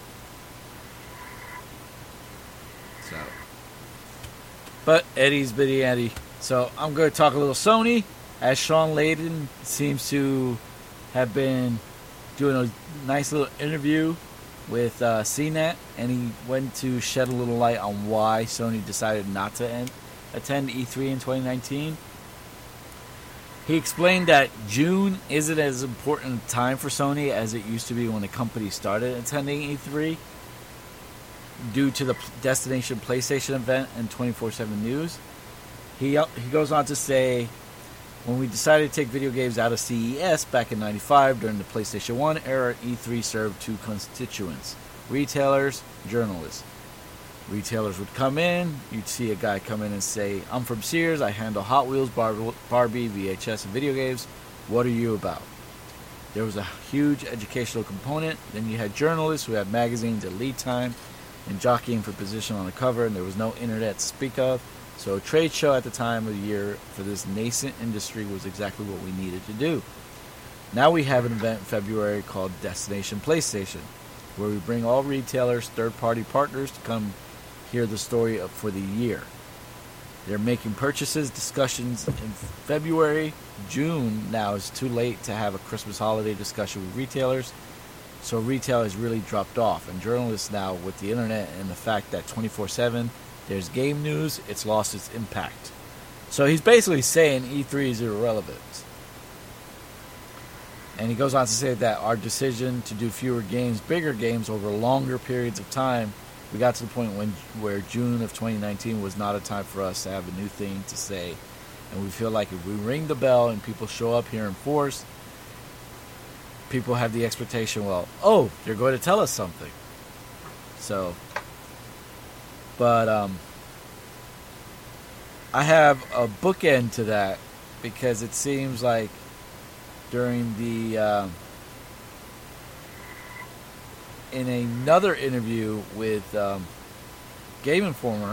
So, but Eddie's bitty Eddie. So I'm going to talk a little Sony, as Sean Layden seems to have been doing a nice little interview with uh, C net, and he went to shed a little light on why Sony decided not to end, attend E three in twenty nineteen. He explained that June isn't as important a time for Sony as it used to be when the company started attending E three due to the Destination PlayStation event and twenty-four seven News. He, he goes on to say, when we decided to take video games out of C E S back in ninety-five during the PlayStation one era, E three served two constituents: retailers, journalists. Retailers would come in, you'd see a guy come in and say, I'm from Sears, I handle Hot Wheels, Barbie, V H S, and video games. What are you about? There was a huge educational component. Then you had journalists who had magazines at lead time and jockeying for position on the cover, and there was no internet to speak of. So a trade show at the time of the year for this nascent industry was exactly what we needed to do. Now we have an event in February called Destination PlayStation, where we bring all retailers, third-party partners to come hear the story of, for the year. They're making purchases, discussions in February. June now is too late to have a Christmas holiday discussion with retailers, so retail has really dropped off. And journalists now, with the internet and the fact that twenty-four seven there's game news, it's lost its impact. So he's basically saying E three is irrelevant. And he goes on to say that our decision to do fewer games, bigger games over longer periods of time, we got to the point when where June of twenty nineteen was not a time for us to have a new thing to say. And we feel like if we ring the bell and people show up here in force, people have the expectation, well, oh, you're going to tell us something. So, but um, I have a bookend to that because it seems like during the uh, in another interview with um, Game Informer,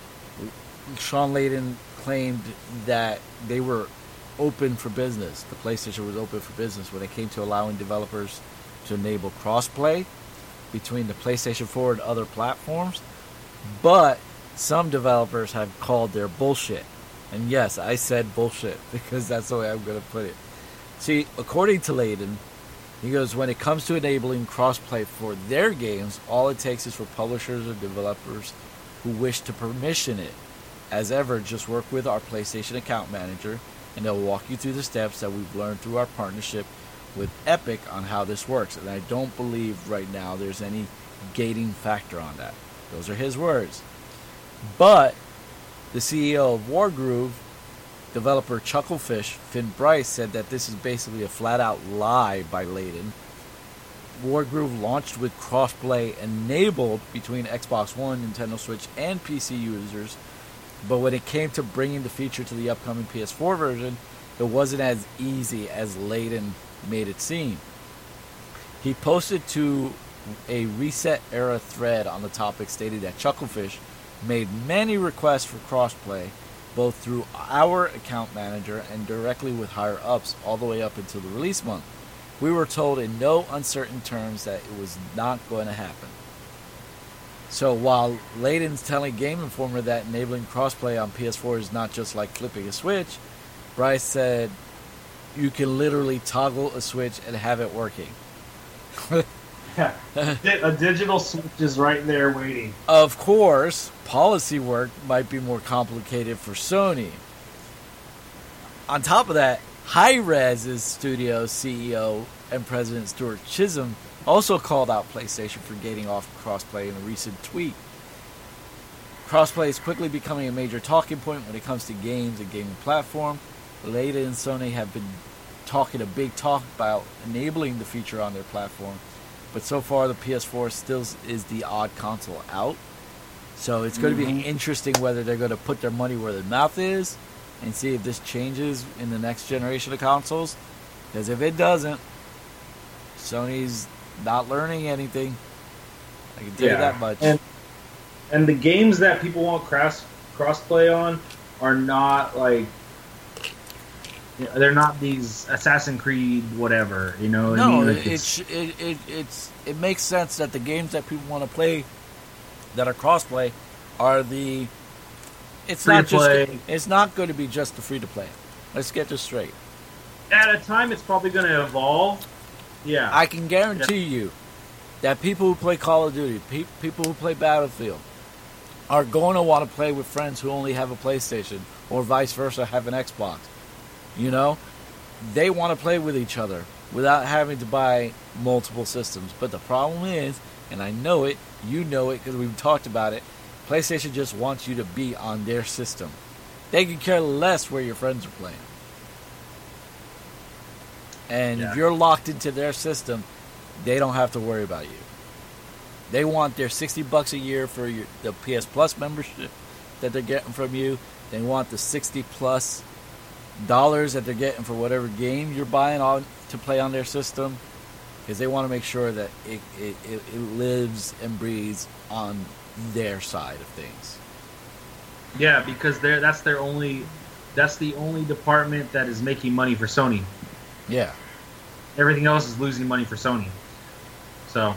Sean Layden claimed that they were open for business. The PlayStation was open for business when it came to allowing developers to enable crossplay between the PlayStation four and other platforms. But some developers have called their bullshit. And yes, I said bullshit because that's the way I'm going to put it. See, according to Layden, he goes, when it comes to enabling crossplay for their games, all it takes is for publishers or developers who wish to permission it. As ever, just work with our PlayStation account manager, and they'll walk you through the steps that we've learned through our partnership with Epic on how this works. And I don't believe right now there's any gating factor on that. Those are his words. But the C E O of Wargroove, developer Chucklefish, Finn Bryce, said that this is basically a flat-out lie by Layden. Wargroove launched with crossplay enabled between Xbox One, Nintendo Switch, and P C users, but when it came to bringing the feature to the upcoming P S four version, it wasn't as easy as Layden made it seem. He posted to a Reset Era thread on the topic, stating that Chucklefish made many requests for crossplay, both through our account manager and directly with higher ups, all the way up until the release month. We were told in no uncertain terms that it was not going to happen. So while Layden's telling Game Informer that enabling crossplay on P S four is not just like flipping a switch, Bryce said you can literally toggle a switch and have it working. Yeah. A digital switch is right there waiting. Of course, policy work might be more complicated for Sony. On top of that, Hi-Rez's studio C E O and President Stuart Chisholm also called out PlayStation for gating off crossplay in a recent tweet. Crossplay is quickly becoming a major talking point when it comes to games and gaming platform. Layden and Sony have been talking a big talk about enabling the feature on their platform, but so far the P S four still is the odd console out. So it's going to Mhm. be interesting whether they're going to put their money where their mouth is and see if this changes in the next generation of consoles. Because if it doesn't, Sony's not learning anything. I can tell you that much. And, and the games that people want cross crossplay on are not like they're not these Assassin's Creed whatever, you know. what I No, mean? it, Like, it, it, it, it's, it makes sense that the games that people want to play that are crossplay are the. It's Free not to just. play. It's not going to be just the free to play. Let's get this straight. at a time, it's probably going to evolve. Yeah, I can guarantee you that people who play Call of Duty, pe- people who play Battlefield, are going to want to play with friends who only have a PlayStation, or vice versa, have an Xbox. You know, they want to play with each other without having to buy multiple systems. But the problem is, and I know it, you know it because we've talked about it, PlayStation just wants you to be on their system. They can care less where your friends are playing. And Yeah. if you're locked into their system, they don't have to worry about you. They want their sixty bucks a year for your, the P S Plus membership that they're getting from you. They want the sixty plus dollars that they're getting for whatever game you're buying on to play on their system, because they want to make sure that it, it, it, it lives and breathes on their side of things. yeah, because they're that's their only that's the only department that is making money for Sony. Yeah. Everything else is losing money for Sony. So,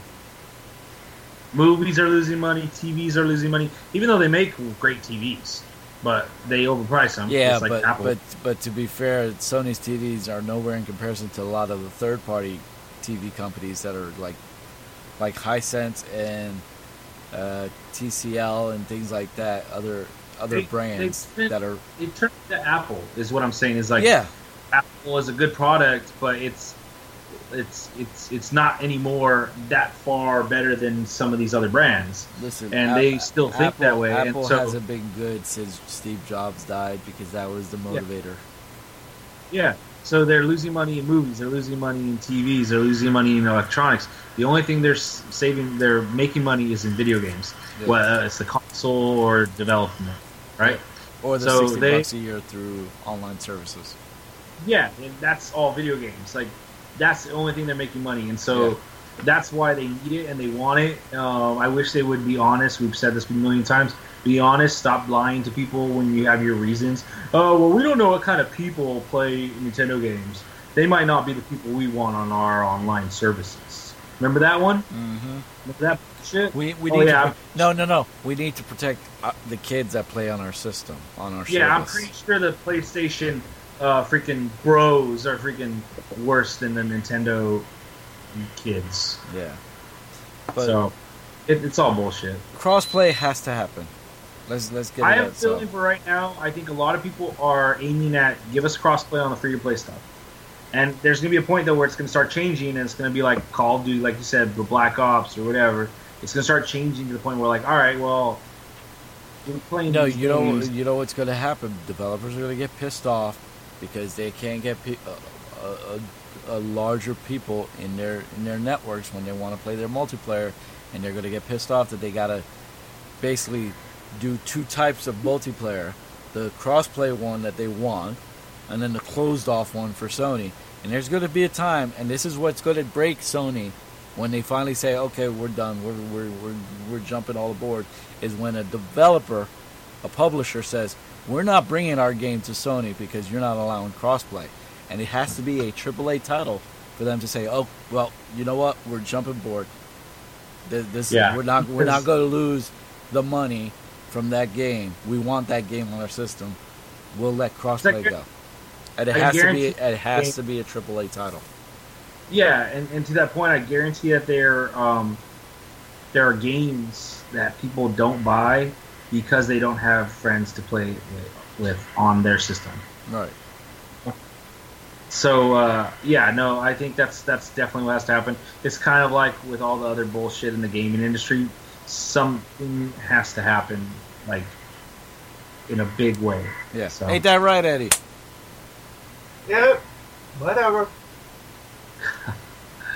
movies are losing money, T Vs are losing money, even though they make great T Vs, but they overprice them. Yeah, just like but, Apple. but but to be fair, Sony's T Vs are nowhere in comparison to a lot of the third-party T V companies that are like like Hisense and uh, T C L and things like that. Other other They- brands they- that are It turned to Apple, is what I'm saying. Is like yeah. Apple is a good product, but it's it's it's it's not anymore that far better than some of these other brands. Listen, And Ap- they still think Apple, that way, and Apple so- hasn't been good since Steve Jobs died because that was the motivator. Yeah. So they're losing money in movies, they're losing money in T Vs, they're losing money in electronics. The only thing they're s- saving, they're making money is in video games. Yeah. Well, uh, it's the console or development, right? Or the So sixty they- bucks a year through online services. Yeah, and that's all video games. Like that's the only thing they're making money, and so Yeah. that's why they need it and they want it. Um, I wish they would be honest. We've said this a million times. Be honest. Stop lying to people when you have your reasons. Oh well, we don't know what kind of people play Nintendo games. They might not be the people we want on our online services. Remember that one? Mm-hmm. Remember that shit? We we Oh, need yeah. to, no no no. We need to protect uh, the kids that play on our system on our Yeah, I'm service. pretty sure the PlayStation uh, freaking bros are freaking worse than the Nintendo kids. Yeah, but so it, it's all bullshit. crossplay has to happen. Let's let's get I it have a out. So. feeling for right now, I think a lot of people are aiming at give us crossplay on the free to play stuff. And there's going to be a point, though, where it's going to start changing, and it's going to be like Call of Duty, like you said, the Black Ops or whatever. It's going to start changing to the point where, like, all right, well, we're playing No, these you know games. you know what's going to happen. Developers are going to get pissed off because they can't get pe- a, a, a, a larger people in their in their networks when they want to play their multiplayer, and they're going to get pissed off that they got to basically do two types of multiplayer: the crossplay one that they want, and then the closed off one for Sony. And there's going to be a time, and this is what's going to break Sony when they finally say, "Okay, we're done. We're we're we're we're jumping all aboard." Is when a developer, a publisher says, "We're not bringing our game to Sony because you're not allowing crossplay," and it has to be a triple A title for them to say, "Oh, well, you know what? We're jumping board. This, this Yeah, we're not we're not because- going to lose the money from that game. We want that game on our system. We'll let crossplay Second- go." And it I has to be guarantee- it has to be a triple A title. Yeah, and, and to that point, I guarantee that there um, there are games that people don't buy because they don't have friends to play with, with on their system. Right. So uh, yeah, no, I think that's that's definitely what has to happen. It's kind of like with all the other bullshit in the gaming industry, something has to happen, like in a big way. Yeah. So- Ain't that right, Eddie? Yep. Whatever.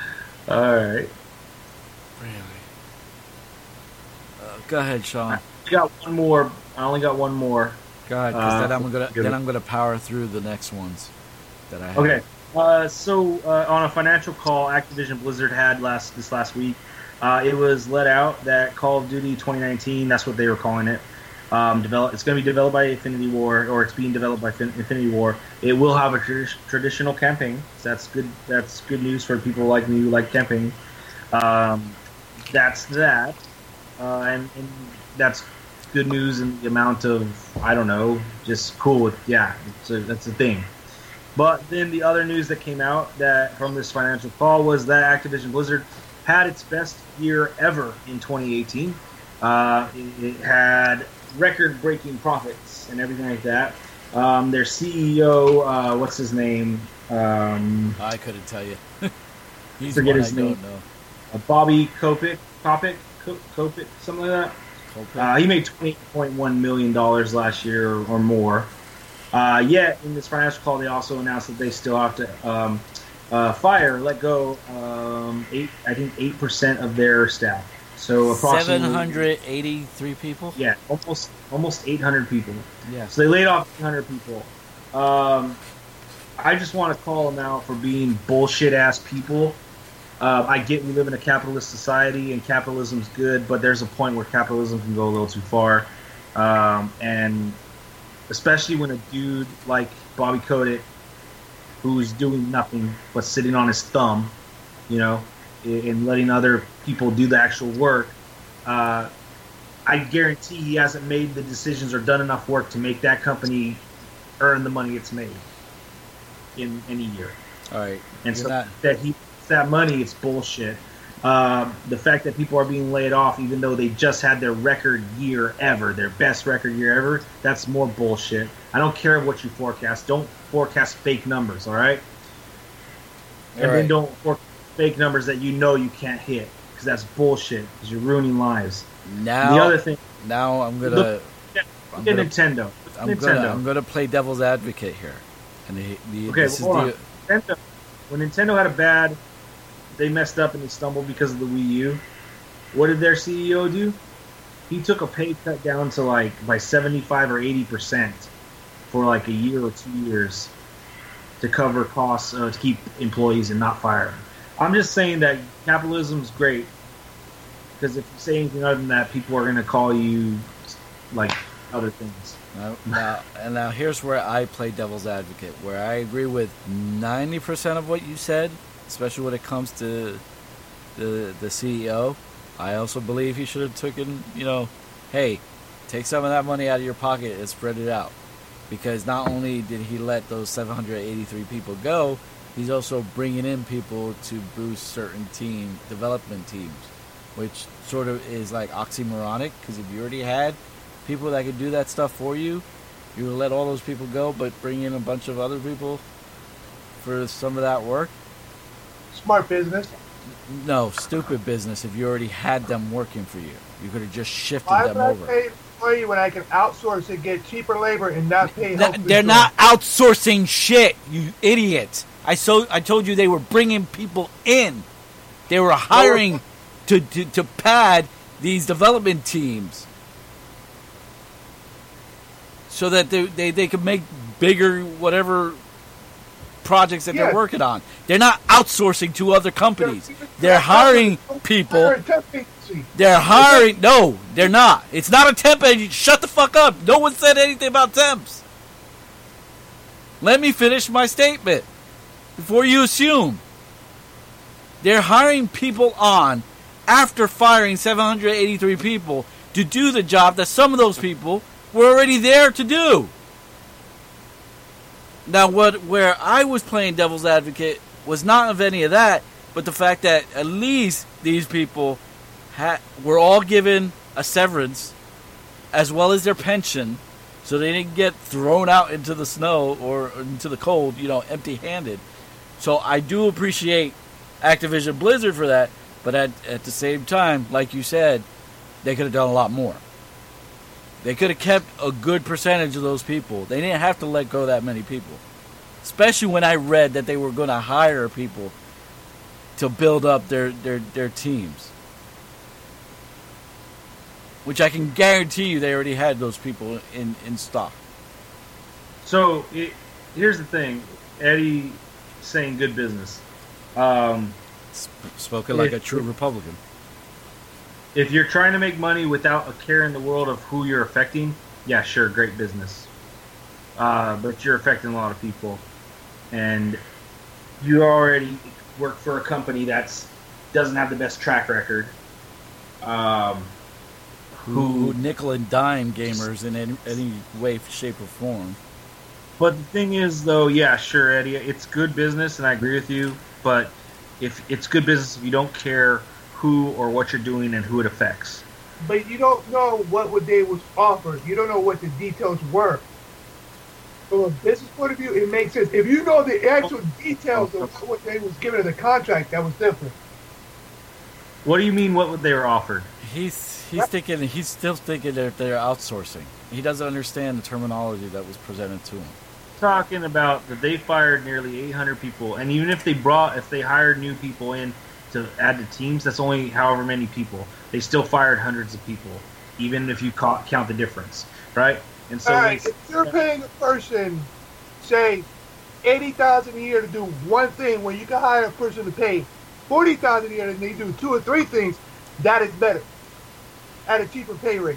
All right. Really? Uh, go ahead, Sean. I got one more. I only got one more. God, because Uh, then I'm gonna good. then I'm gonna power through the next ones that I have. Okay. Uh, so uh, on a financial call, Activision Blizzard had last this last week, uh, it was let out that Call of Duty twenty nineteen, that's what they were calling it. Um, develop, it's going to be developed by Infinity War, or it's being developed by fin- Infinity War. It will have a tradi- traditional campaign. So that's good. That's good news for people like me who like campaign. Um, that's that, uh, and, and that's good news in the amount of I don't know, just cool with yeah. So that's the thing. But then the other news that came out that from this financial call was that Activision Blizzard had its best year ever in twenty eighteen. Uh, it, it had record-breaking profits and everything like that. Um, their C E O, uh, what's his name? Um, I couldn't tell you. He's Forget one his I name. don't know. uh, Bobby Kopic, Kopic, Ko- Kopic, something like that. Coldplay? Uh, he made twenty point one million dollars last year or, or more. Uh, yet, in this financial call, they also announced that they still have to um, uh, fire, let go, um, eight, I think eight percent of their staff. So approximately seven hundred eighty-three people. Yeah, almost almost eight hundred people. Yes. So they laid off eight hundred people. Um, I just want to call them out for being bullshit ass people. Uh, I get we live in a capitalist society and capitalism's good, but there's a point where capitalism can go a little too far, um, and especially when a dude like Bobby Kotick, who's doing nothing but sitting on his thumb, you know, and letting other people do the actual work, uh, I guarantee he hasn't made the decisions or done enough work to make that company earn the money it's made in any year. All right. And You're so not- that he that money, it's bullshit. Um, the fact that people are being laid off, even though they just had their record year ever, their best record year ever, that's more bullshit. I don't care what you forecast. Don't forecast fake numbers, all right? And All then right. don't forecast fake numbers that you know you can't hit, because that's bullshit, because you're ruining lives. Now, the other thing, now I'm gonna, Look- I'm look at gonna, Nintendo. I'm Nintendo. gonna, I'm gonna play devil's advocate here, and the, the, Okay, this well, hold is on. the, Nintendo, when Nintendo had a bad, they messed up and they stumbled because of the Wii U. What did their C E O do? He took a pay cut down to like by seventy-five or eighty percent for like a year or two years to cover costs uh, to keep employees and not fire them. I'm just saying that capitalism's great, because if you say anything other than that, people are going to call you like other things. Now, now, and now here's where I play devil's advocate, where I agree with ninety percent of what you said, especially when it comes to the the C E O. I also believe he should have taken, you know, hey, take some of that money out of your pocket and spread it out. Because not only did he let those seven hundred eighty-three people go, he's also bringing in people to boost certain team development teams, which sort of is like oxymoronic, because if you already had people that could do that stuff for you, you would let all those people go, but bring in a bunch of other people for some of that work? Smart business. No, stupid business if you already had them working for you. You could have just shifted Why them would I over. pay for you when I can outsource and get cheaper labor and not pay Th- health They're insurance? not outsourcing shit, you idiot. I so I told you they were bringing people in. They were hiring to, to, to pad these development teams so that they, they, they could make bigger whatever projects that Yeah. they're working on. They're not outsourcing to other companies. They're hiring people. They're a temp agency. They're hiring. No, they're not. It's not a temp agency. Shut the fuck up. No one said anything about temps. Let me finish my statement before you assume. They're hiring people on after firing seven hundred eighty-three people to do the job that some of those people were already there to do. Now, what where I was playing devil's advocate was not of any of that, but the fact that at least these people ha- were all given a severance as well as their pension, so they didn't get thrown out into the snow or into the cold, you know, empty-handed. So I do appreciate Activision Blizzard for that, but at, at the same time, like you said, they could have done a lot more. They could have kept a good percentage of those people. They didn't have to let go that many people. Especially when I read that they were going to hire people to build up their, their, their teams. which I can guarantee you they already had those people in, in stock. So it, here's the thing, Eddie saying good business. Um, Sp- spoken like if, a true Republican. If you're trying to make money without a care in the world of who you're affecting, yeah, sure, great business. Uh, but you're affecting a lot of people, and you already work for a company that's doesn't have the best track record. Um, Who, who nickel and dime gamers in any, any way, shape, or form. But the thing is, though, yeah, sure, Eddie, it's good business, and I agree with you. But if it's good business, if you don't care who or what you're doing and who it affects. But you don't know what what they was offered. You don't know what the details were. From a business point of view, it makes sense. If you know the actual details of what they was given in the contract, that was different. What do you mean? What they were offered? He's he's thinking he's still thinking that they're outsourcing. He doesn't understand the terminology that was presented to him. Talking about that they fired nearly eight hundred people, and even if they brought, if they hired new people in to add to teams, that's only however many people. They still fired hundreds of people, even if you ca- count the difference, right? And so, all right, they, if you're paying a person, say, eighty thousand a year to do one thing, when you can hire a person to pay forty thousand a year and they do two or three things, that is better at a cheaper pay rate.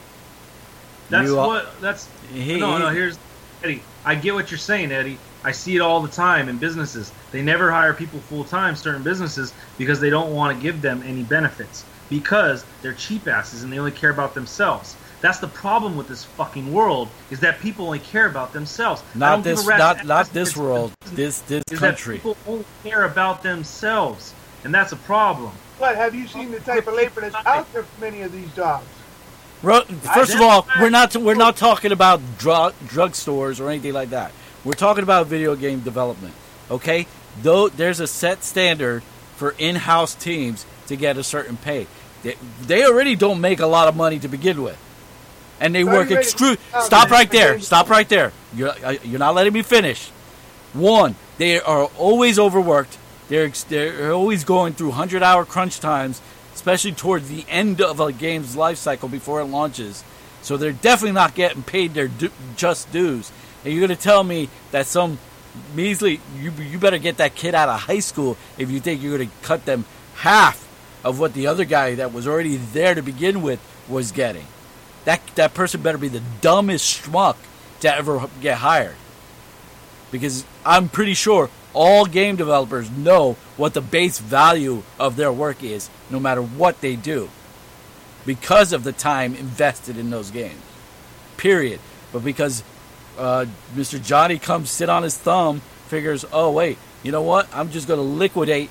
that's You are- what that's. He- no, no. he- Here's Eddie. I get what you're saying, Eddie. I see it all the time in businesses. They never hire people full time, certain businesses, because they don't want to give them any benefits because they're cheap asses and they only care about themselves. That's the problem with this fucking world, is that people only care about themselves. I Not don't give this, a rat's not ass not if this it's world. business. This this Is that country. people only care about themselves, and that's a problem. But have you seen the type of labor that's out there for many of these jobs? Ro- First of all, we're not we're not talking about drug drug stores or anything like that. We're talking about video game development. Okay, though there's a set standard for in-house teams to get a certain pay. They, they already don't make a lot of money to begin with, and they work Sorry, extru- wait. Stop right there. Stop right there. You're uh, you're not letting me finish. One, they are always overworked. They're they're always going through hundred-hour crunch times, especially towards the end of a game's life cycle before it launches. So they're definitely not getting paid their du- just dues. And you're going to tell me that some measly, you you better get that kid out of high school if you think you're going to cut them half of what the other guy that was already there to begin with was getting. That that person better be the dumbest schmuck to ever get hired. Because I'm pretty sure all game developers know what the base value of their work is, no matter what they do, because of the time invested in those games. Period. But because uh, Mister Johnny comes sit on his thumb, figures, oh wait, you know what? I'm just going to liquidate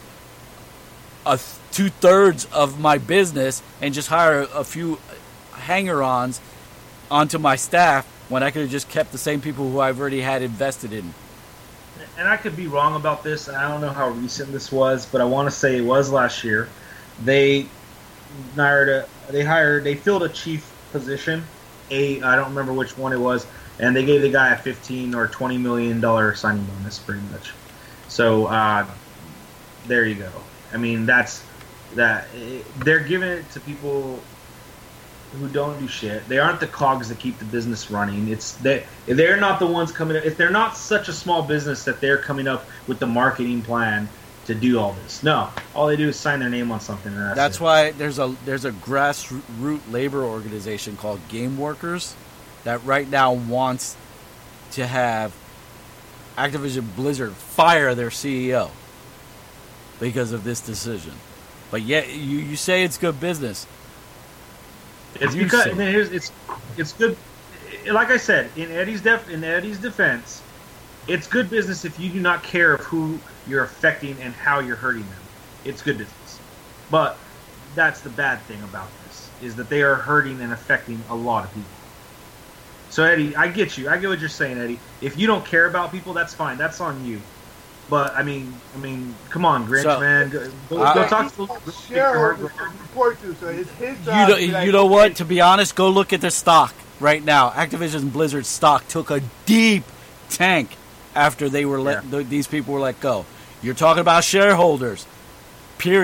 a th- two thirds of my business and just hire a few hanger-ons onto my staff when I could have just kept the same people who I've already had invested in. And I could be wrong about this. I don't know how recent this was, but I want to say it was last year. They hired a, they hired, they filled a chief position. A, I don't remember which one it was, and they gave the guy a fifteen or twenty million dollar signing bonus, pretty much. So uh, there you go. I mean, that's that. They're giving it to people who don't do shit. They aren't the cogs that keep the business running. It's they they're not the ones coming up. If they're not such a small business that they're coming up with the marketing plan to do all this. No, all they do is sign their name on something. And that's That's it. why there's a there's a grassroots labor organization called Game Workers that right now wants to have Activision Blizzard fire their C E O because of this decision. But yet you, you say it's good business. It's You because say- I mean, here's, it's it's good. Like I said, in Eddie's def, in Eddie's defense, it's good business if you do not care of who you're affecting and how you're hurting them. It's good business, but that's the bad thing about this, is that they are hurting and affecting a lot of people. So Eddie, I get you. I get what you're saying, Eddie. If you don't care about people, that's fine. That's on you. But I mean, I mean, come on, Grinch, So, man. Go, go, I- go talk to He's the got shareholders to report to, so it's his You job. know, to be like, you know what? okay, To be honest, go look at the stock right now. Activision Blizzard stock took a deep tank after they were let. Yeah. th- these people were let go. You're talking about shareholders. Period.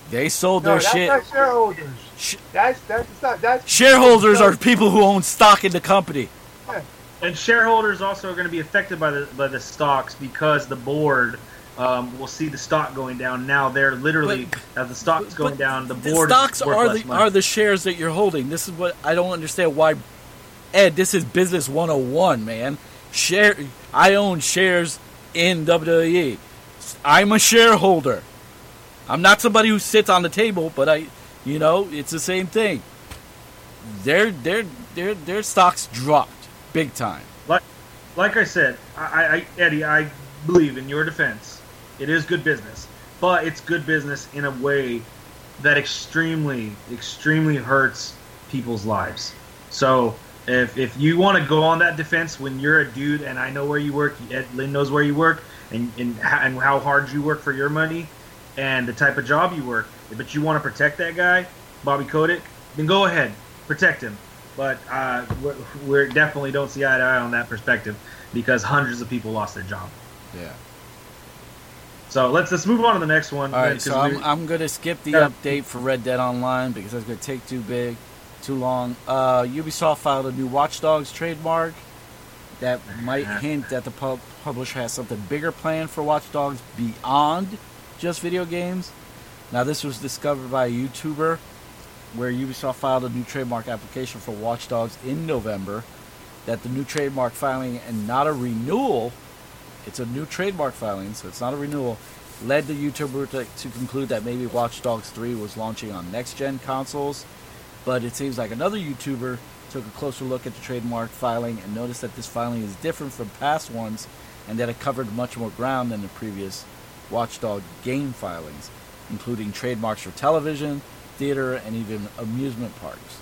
They sold No, their that's shit. not shareholders. Sh- That's that's not that's shareholders are people who own stock in the company. And shareholders also are going to be affected by the by the stocks because the board um, will see the stock going down. Now they're literally But- as the stock's but going down, the The board stocks is worth are less the money. are the shares that you're holding. This is what I don't understand why. Ed, this is business one oh one, man. Share. I own shares in W W E. I'm a shareholder. I'm not somebody who sits on the table, but I, you know, it's the same thing. Their their their their stocks dropped big time. Like, like I said, I, I, Eddie, I believe in your defense. It is good business, but it's good business in a way that extremely, extremely hurts people's lives. So if if you want to go on that defense when you're a dude, and I know where you work, Ed Lynn knows where you work, and and, ho- and how hard you work for your money, and the type of job you work, but you want to protect that guy, Bobby Kotick, then go ahead, protect him. But uh, we're, we're definitely don't see eye to eye on that perspective because hundreds of people lost their job. Yeah. So let's let's move on to the next one. All right, because so I'm, we're- I'm going to skip the Yeah. update for Red Dead Online because that's going to take too big, too long. Uh, Ubisoft filed a new Watch Dogs trademark that might hint that the pub- publisher has something bigger planned for Watch Dogs beyond just video games. Now, this was discovered by a YouTuber where Ubisoft filed a new trademark application for Watch Dogs in November. That the new trademark filing and not a renewal, it's a new trademark filing, so it's not a renewal, led the YouTuber to, to conclude that maybe Watch Dogs three was launching on next-gen consoles. But it seems like another YouTuber took a closer look at the trademark filing and noticed that this filing is different from past ones and that it covered much more ground than the previous Watch Dogs game filings, including trademarks for television, theater, and even amusement parks.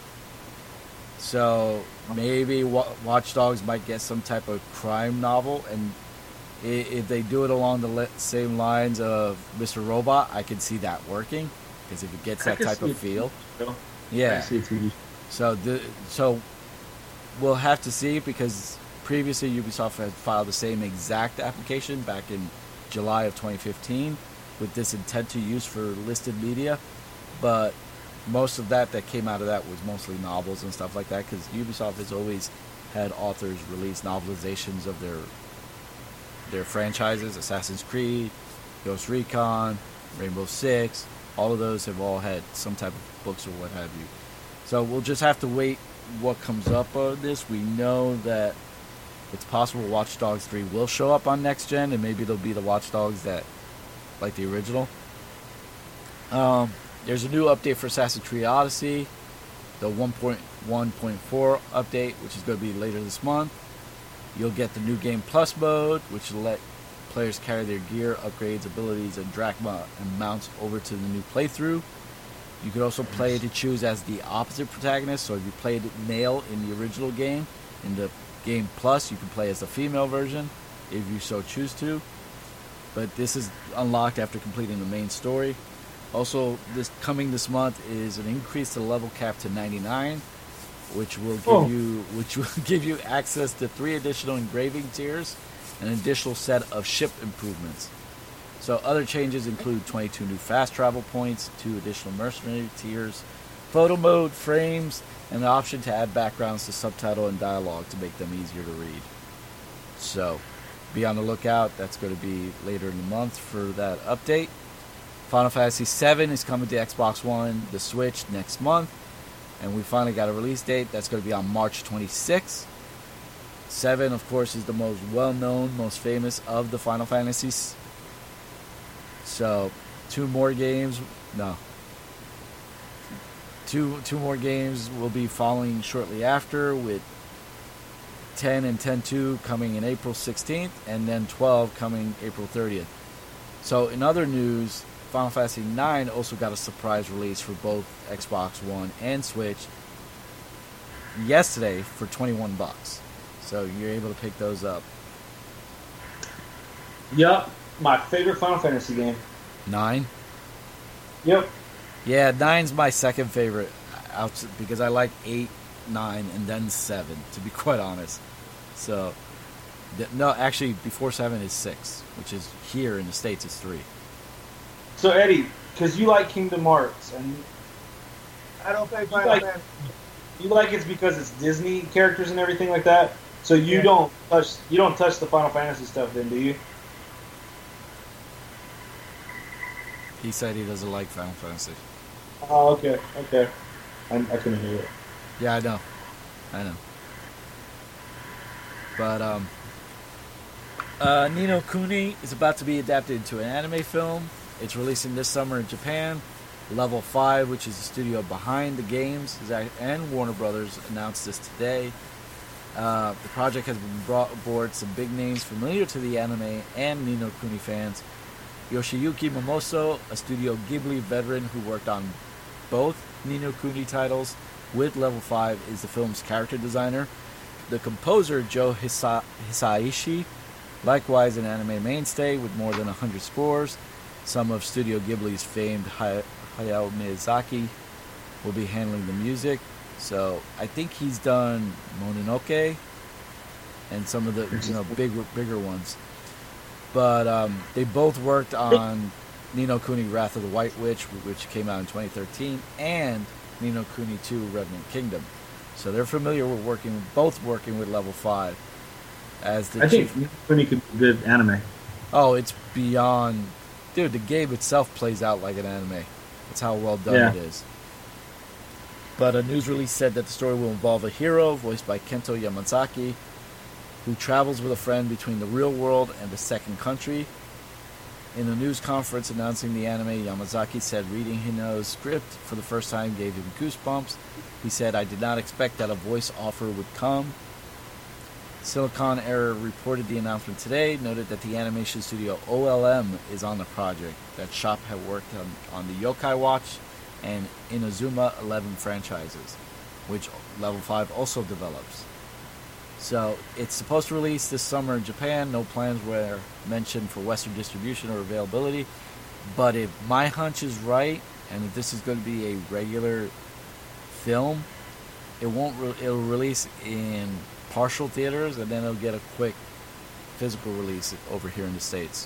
So maybe Wa- Watch Dogs might get some type of crime novel, and i- if they do it along the le- same lines of Mister Robot, I can see that working because if it gets I that can type see of it. feel, I yeah. see it T V. So the so we'll have to see because previously Ubisoft had filed the same exact application back in July of twenty fifteen with this intent to use for listed media, but most of that that came out of that was mostly novels and stuff like that because Ubisoft has always had authors release novelizations of their their franchises. Assassin's Creed, Ghost Recon, Rainbow Six, all of those have all had some type of books or what have you. So we'll just have to wait what comes up on this. We know that it's possible Watch Dogs three will show up on next gen, and maybe they'll be the Watch Dogs that like the original. Um, there's a new update for Assassin's Creed Odyssey, the one point one point four update, which is going to be later this month. You'll get the new Game Plus mode, which will let players carry their gear, upgrades, abilities, and drachma and mounts over to the new playthrough. You could also play to choose as the opposite protagonist. So if you played male in the original game, in the Game Plus, you can play as the female version if you so choose to. But this is unlocked after completing the main story. Also, this coming this month is an increase to the level cap to ninety-nine, which will give Oh. you which will give you access to three additional engraving tiers and an additional set of ship improvements. So other changes include twenty-two new fast travel points, two additional mercenary tiers, photo mode, frames, and the option to add backgrounds to subtitle and dialogue to make them easier to read. So be on the lookout. That's going to be later in the month for that update. Final Fantasy seven is coming to Xbox One, the Switch next month. And we finally got a release date. That's going to be on March twenty-sixth. seven, of course, is the most well-known, most famous of the Final Fantasies. So, two more games. No. Two two more games will be following shortly after, with ten and ten two coming in April sixteenth, and then twelve coming April thirtieth. So, in other news, Final Fantasy nine also got a surprise release for both Xbox One and Switch yesterday for twenty-one bucks. So you're able to pick those up. Yep, my favorite Final Fantasy game. Nine? Yep. Yeah, nine's my second favorite out because I like eight, nine, and then seven, to be quite honest. So, th- no, actually, before seven is six, which is here in the States, it's three. So Eddie, because you like Kingdom Hearts, and I don't play Final like- Fantasy. you like it's because it's Disney characters and everything like that. So you Yeah. don't touch you don't touch the Final Fantasy stuff, then, do you? He said he doesn't like Final Fantasy. Oh, okay, okay. I, I couldn't hear it. Yeah, I know. I know. But, um... Uh, Ni no Kuni is about to be adapted into an anime film. It's releasing this summer in Japan. Level five, which is the studio behind the games, is act- and Warner Brothers announced this today. Uh, the project has been brought aboard some big names familiar to the anime and Ni no Kuni fans. Yoshiyuki Momoso, a Studio Ghibli veteran who worked on both Ni no Kuni titles with Level five, is the film's character designer. The composer, Joe Hisa- Hisaishi, likewise an anime mainstay with more than one hundred scores. Some of Studio Ghibli's famed Hay- Hayao Miyazaki will be handling the music. So I think he's done Mononoke and some of the you know bigger bigger ones. But um, they both worked on Ni no Kuni Wrath of the White Witch, which came out in twenty thirteen, and Ni no Kuni two Revenant Kingdom. So they're familiar with working, both working with Level five. As the I chief. think Kuni could be good anime. Oh, it's beyond... Dude, the game itself plays out like an anime. That's how well done Yeah. it is. But a news release said that the story will involve a hero, voiced by Kento Yamazaki, who travels with a friend between the real world and the second country. In a news conference announcing the anime, Yamazaki said reading Hino's script for the first time gave him goosebumps. He said, "I did not expect that a voice offer would come." Silicon Era reported the announcement today, noted that the animation studio O L M is on the project. That shop had worked on, on the Yokai Watch and Inazuma eleven franchises, which Level five also develops. So it's supposed to release this summer in Japan. No plans were mentioned for Western distribution or availability. But if my hunch is right, and if this is going to be a regular film, it won't. Re- it'll release in partial theaters, and then it'll get a quick physical release over here in the States.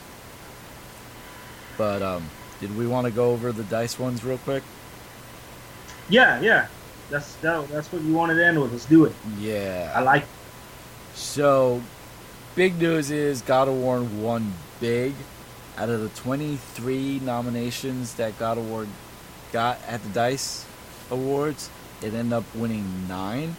But um, did we want to go over the DICE ones real quick? Yeah, yeah. That's that, that's what you wanted to end with. Let's do it. Yeah. I like. So, big news is God of War won big. Out of the twenty-three nominations that God of War got at the DICE Awards, it ended up winning nine.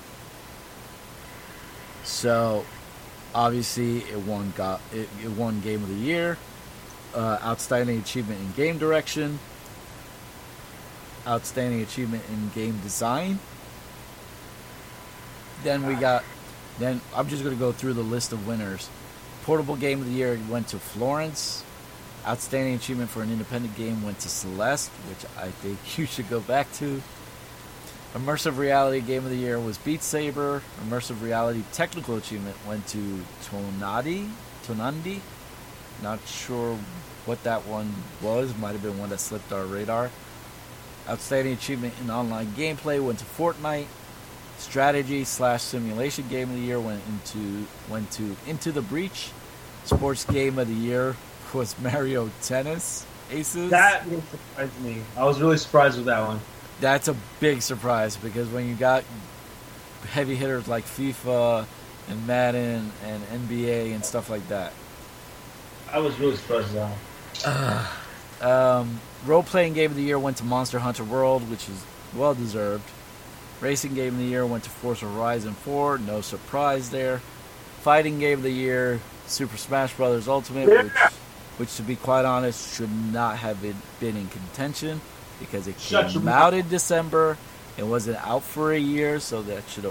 So, obviously, it won got it, it won Game of the Year, uh, Outstanding Achievement in Game Direction, Outstanding Achievement in Game Design. Then we got. Then I'm just going to go through the list of winners. Portable Game of the Year went to Florence. Outstanding Achievement for an Independent Game went to Celeste, which I think you should go back to. Immersive Reality Game of the Year was Beat Saber. Immersive Reality Technical Achievement went to Tonadi. Tonandi. Not sure what that one was. Might have been one that slipped our radar. Outstanding Achievement in Online Gameplay went to Fortnite. Strategy slash Simulation Game of the Year went into went to Into the Breach. Sports Game of the Year was Mario Tennis Aces. That one surprised me. I was really surprised with that one. That's a big surprise because when you got heavy hitters like FIFA and Madden and N B A and stuff like that. I was really surprised with that one. Um, Role-playing Game of the Year went to Monster Hunter World, which is well-deserved. Racing Game of the Year went to Forza Horizon four, no surprise there. Fighting Game of the Year, Super Smash Bros. Ultimate, Yeah. which, which to be quite honest, should not have been, been in contention because it Shut came your out mouth. in December. It wasn't out for a year, so that should have...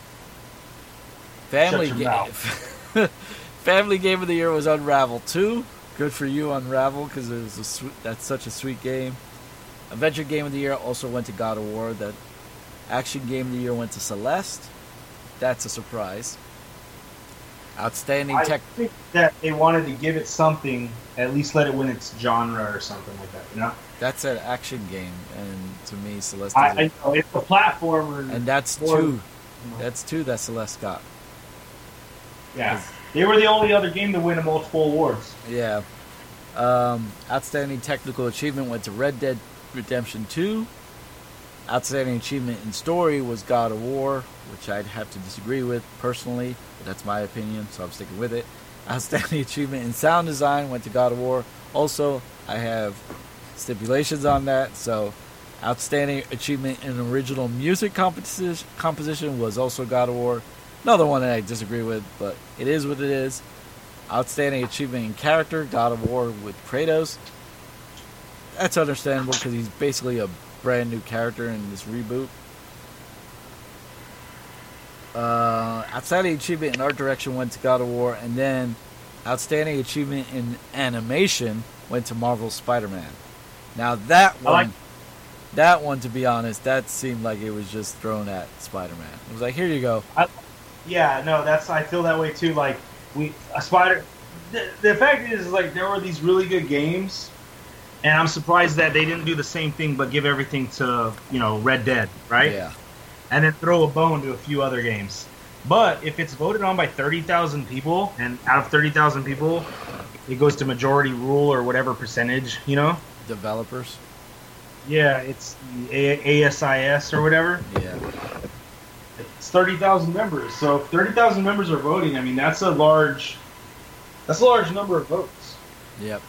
Family Shut your Game... Family Game of the Year was Unravel two. Good for you, Unravel, because it was a sweet, that's such a sweet game. Adventure Game of the Year also went to God of War. That Action Game of the Year went to Celeste. That's a surprise. Outstanding I Tech... think that they wanted to give it something, at least let it win its genre or something like that, you know? That's an action game, and to me, Celeste is I, a- I know, it's a platformer. And that's more- two. That's two that Celeste got. Yeah. They were the only other game to win a multiple awards. Yeah. Um, outstanding technical achievement went to Red Dead Redemption two. Outstanding achievement in story was God of War, which I'd have to disagree with personally, but that's my opinion, so I'm sticking with it. Outstanding achievement in sound design went to God of War. Also, I have stipulations on that, so outstanding achievement in original music composition composition was also God of War. Another one that I disagree with, but it is what it is. Outstanding achievement in character, God of War with Kratos. That's understandable because he's basically a brand new character in this reboot. Uh, outstanding achievement in art direction went to God of War, and then outstanding achievement in animation went to Marvel's Spider-Man. Now that one, like- that one, to be honest, that seemed like it was just thrown at Spider-Man. It was like, here you go. Yeah, no, that's I feel that way too. Like we a Spider. The, the fact is, like there were these really good games, and I'm surprised that they didn't do the same thing, but give everything to you know Red Dead, right? Yeah. And then throw a bone to a few other games. But if it's voted on by thirty thousand people, and out of thirty thousand people, it goes to majority rule or whatever percentage, you know? Developers. Yeah, it's the A- ASIS or whatever. Yeah. It's thirty thousand members. So if thirty thousand members are voting, I mean, that's a large, that's a large number of votes. Yep.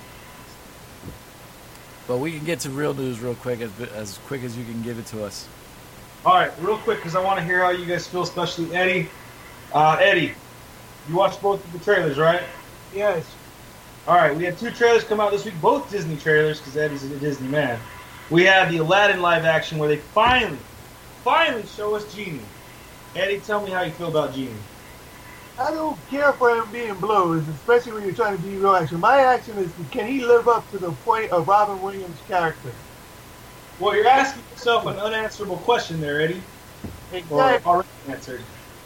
But we can get to real news real quick, as as quick as you can give it to us. All right, real quick, because I want to hear how you guys feel, especially Eddie. Uh, Eddie, you watched both of the trailers, right? Yes. All right, we had two trailers come out this week, both Disney trailers, because Eddie's a Disney man. We had the Aladdin live action where they finally, finally show us Genie. Eddie, tell me how you feel about Genie. I don't care for him being blue, especially when you're trying to be real action. My action is, can he live up to the point of Robin Williams' character? Well, you're asking yourself an unanswerable question there, Eddie. Or Exactly. already answered.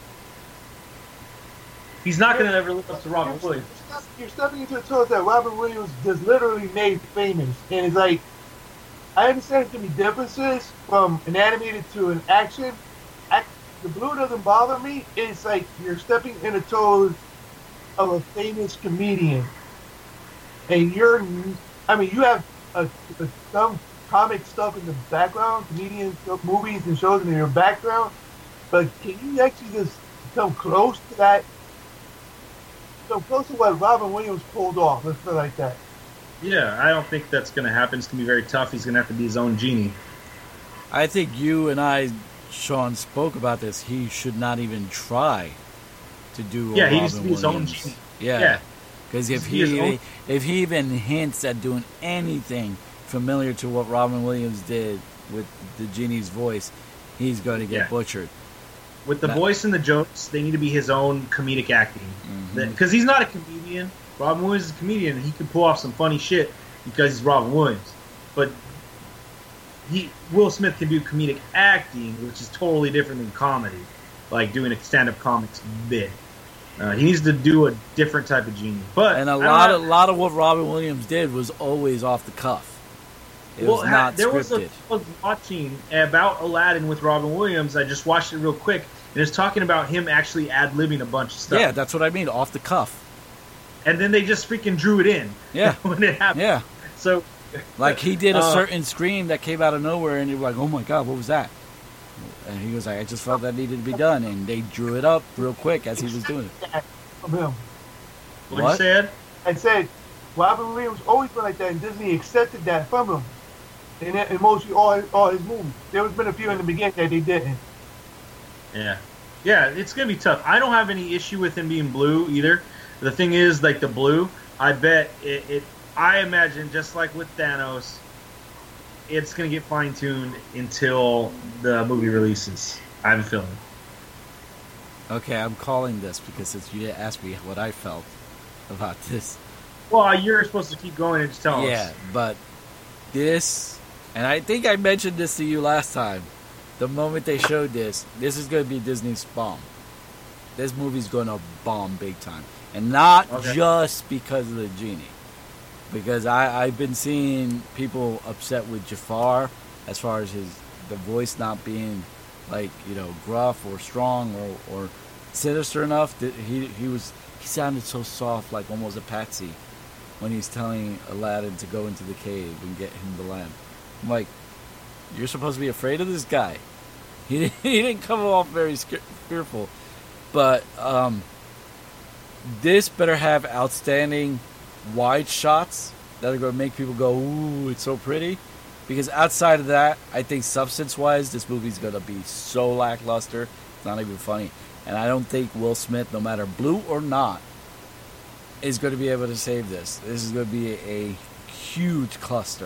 He's not going to ever live up to Robin Williams. You're stepping into the toes that Robin Williams just literally made famous. And it's like, I understand there can be differences from an animated to an action. Act, the blue doesn't bother me. It's like you're stepping in the toes of a famous comedian. And you're, I mean, you have a, a, some comic stuff in the background, comedian stuff, movies and shows in your background. But can you actually just come close to that? So close to what Robin Williams pulled off, let's put it like that. Yeah, I don't think that's going to happen. It's going to be very tough. He's going to have to be his own Genie. I think you and I, Sean, spoke about this. He should not even try to do. A Yeah, he Robin needs to be his own Williams. Genie. Yeah, Yeah. because if He is he own- if he even hints at doing anything familiar to what Robin Williams did with the Genie's voice, he's going to get Yeah. butchered. With the That- voice and the jokes, they need to be his own comedic acting. Mhm. Because he's not a comedian. Robin Williams is a comedian, and he can pull off some funny shit because he's Robin Williams. But he Will Smith can do comedic acting, which is totally different than comedy, like doing a stand-up comics bit. Uh, he needs to do a different type of Genie. But And a I don't lot have- of lot of what Robin Williams did was always off the cuff. It well, was ha- not there scripted. was a I was watching about Aladdin with Robin Williams. I just watched it real quick, and it's talking about him actually ad-libbing a bunch of stuff. Yeah, that's what I mean, off the cuff. And then they just freaking drew it in. Yeah. when it happened. Yeah, So, like he did a Uh, certain scream that came out of nowhere, and you were like, "Oh my god, what was that?" And he was like, "I just felt that needed to be done," and they drew it up real quick as he was doing it. From him. what you What? said? I said, Robin Williams always been like that, and Disney accepted that from him. In, in mostly all, all his movies. There has been a few in the beginning that they didn't. Yeah. Yeah, it's going to be tough. I don't have any issue with him being blue either. The thing is, like the blue, I bet it, it I imagine, just like with Thanos, it's going to get fine-tuned until the movie releases. I have a feeling. Okay, I'm calling this because since you asked me what I felt about this. Well, you're supposed to keep going and just tell Yeah, us. but this, and I think I mentioned this to you last time. The moment they showed this, this is going to be Disney's bomb. This movie's going to bomb big time. And not Okay. just because of the Genie. Because I, I've been seeing people upset with Jafar as far as his the voice not being like, you know, gruff or strong or, or sinister enough. That he he was he sounded so soft, like almost a patsy when he's telling Aladdin to go into the cave and get him the lamp. I'm like, you're supposed to be afraid of this guy. He didn't, he didn't come off very sca- fearful. But um, this better have outstanding wide shots that are going to make people go, ooh, it's so pretty. Because outside of that, I think substance-wise, this movie's going to be so lackluster, it's not even funny. And I don't think Will Smith, no matter blue or not, is going to be able to save this. This is going to be a, a huge cluster.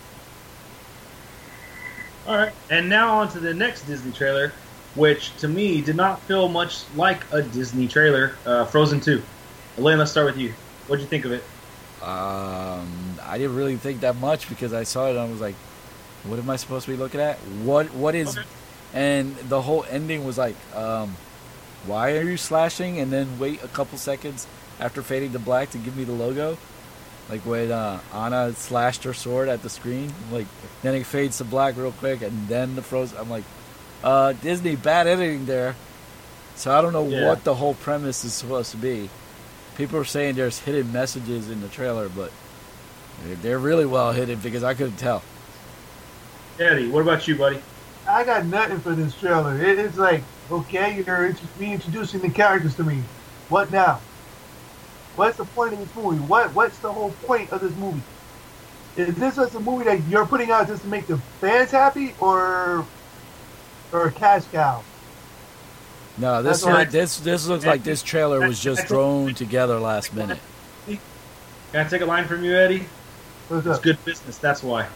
All right, and now on to the next Disney trailer, which to me did not feel much like a Disney trailer. Uh, Frozen two. Elaine, let's start with you. What'd you think of it? Um, I didn't really think that much because I saw it and I was like, what am I supposed to be looking at? What What is... Okay. And the whole ending was like, um, why are you slashing? And then wait a couple seconds after fading to black to give me the logo. Like when uh, Anna slashed her sword at the screen. Like, then it fades to black real quick and then the Frozen... I'm like, uh, Disney, bad editing there. So I don't know Yeah. what the whole premise is supposed to be. People are saying there's hidden messages in the trailer, but they're- they're really well hidden because I couldn't tell. Eddie, what about you, buddy? I got nothing for this trailer. It, it's like, okay, you're int- reintroducing the characters to me. What now? What's the point of this movie? What What's the whole point of this movie? Is this just a movie that you're putting out just to make the fans happy, or or a cash cow? No, this That's all right. this this looks like this trailer was just thrown together last minute. Can I take a line from you, Eddie? What's It's up? good business, that's why.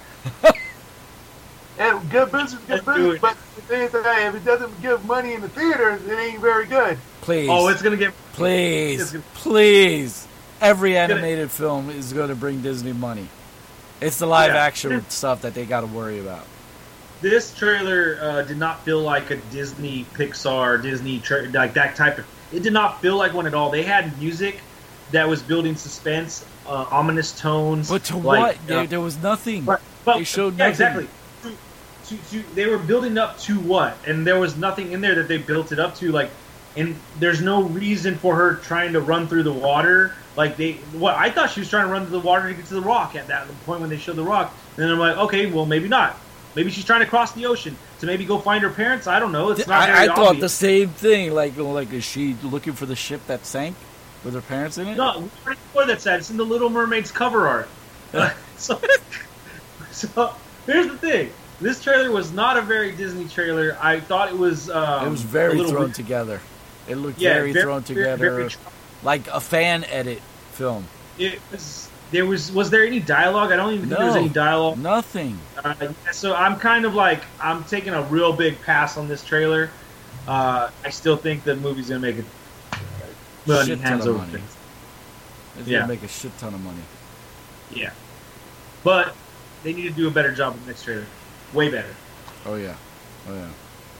And good business, good Let's do business. it. But the thing is that if it doesn't give money in the theaters, it ain't very good. Please, Oh, it's going to get... please, it's gonna- please. Every gonna- animated film is going to bring Disney money. It's the live Yeah. action stuff that they got to worry about. This trailer uh, did not feel like a Disney, Pixar, Disney, tra- like that type of... It did not feel like one at all. They had music that was building suspense, uh, ominous tones. But to like, what? uh, There, there was nothing. But, but They showed yeah, nothing. exactly. To, to, to, they were building up to what, and there was nothing in there that they built it up to. Like, and there's no reason for her trying to run through the water. Like they, what I thought she was trying to run through the water to get to the rock at that point when they showed the rock. And then I'm like, okay, well maybe not. Maybe she's trying to cross the ocean to maybe go find her parents. I don't know. It's not very I, I thought the obvious. same thing. Like, like, is she looking for the ship that sank with her parents in it? No, right before that said it's in the Little Mermaid's cover art. so, so here's the thing: this trailer was not a very Disney trailer. I thought it was. Um, It was a very little thrown weird. together. It looked Yeah, very, very- thrown very- together, very- like a fan edit film. It was. There was. Was there any dialogue? I don't even think there was No. any dialogue. Nothing. Uh, so I'm kind of like I'm taking a real big pass on this trailer. Uh, I still think the movie's gonna make it money Shit ton hands of over money. things. It's Yeah. gonna make a shit ton of money. Yeah, but they need to do a better job with the next trailer. Way better. Oh yeah. Oh yeah.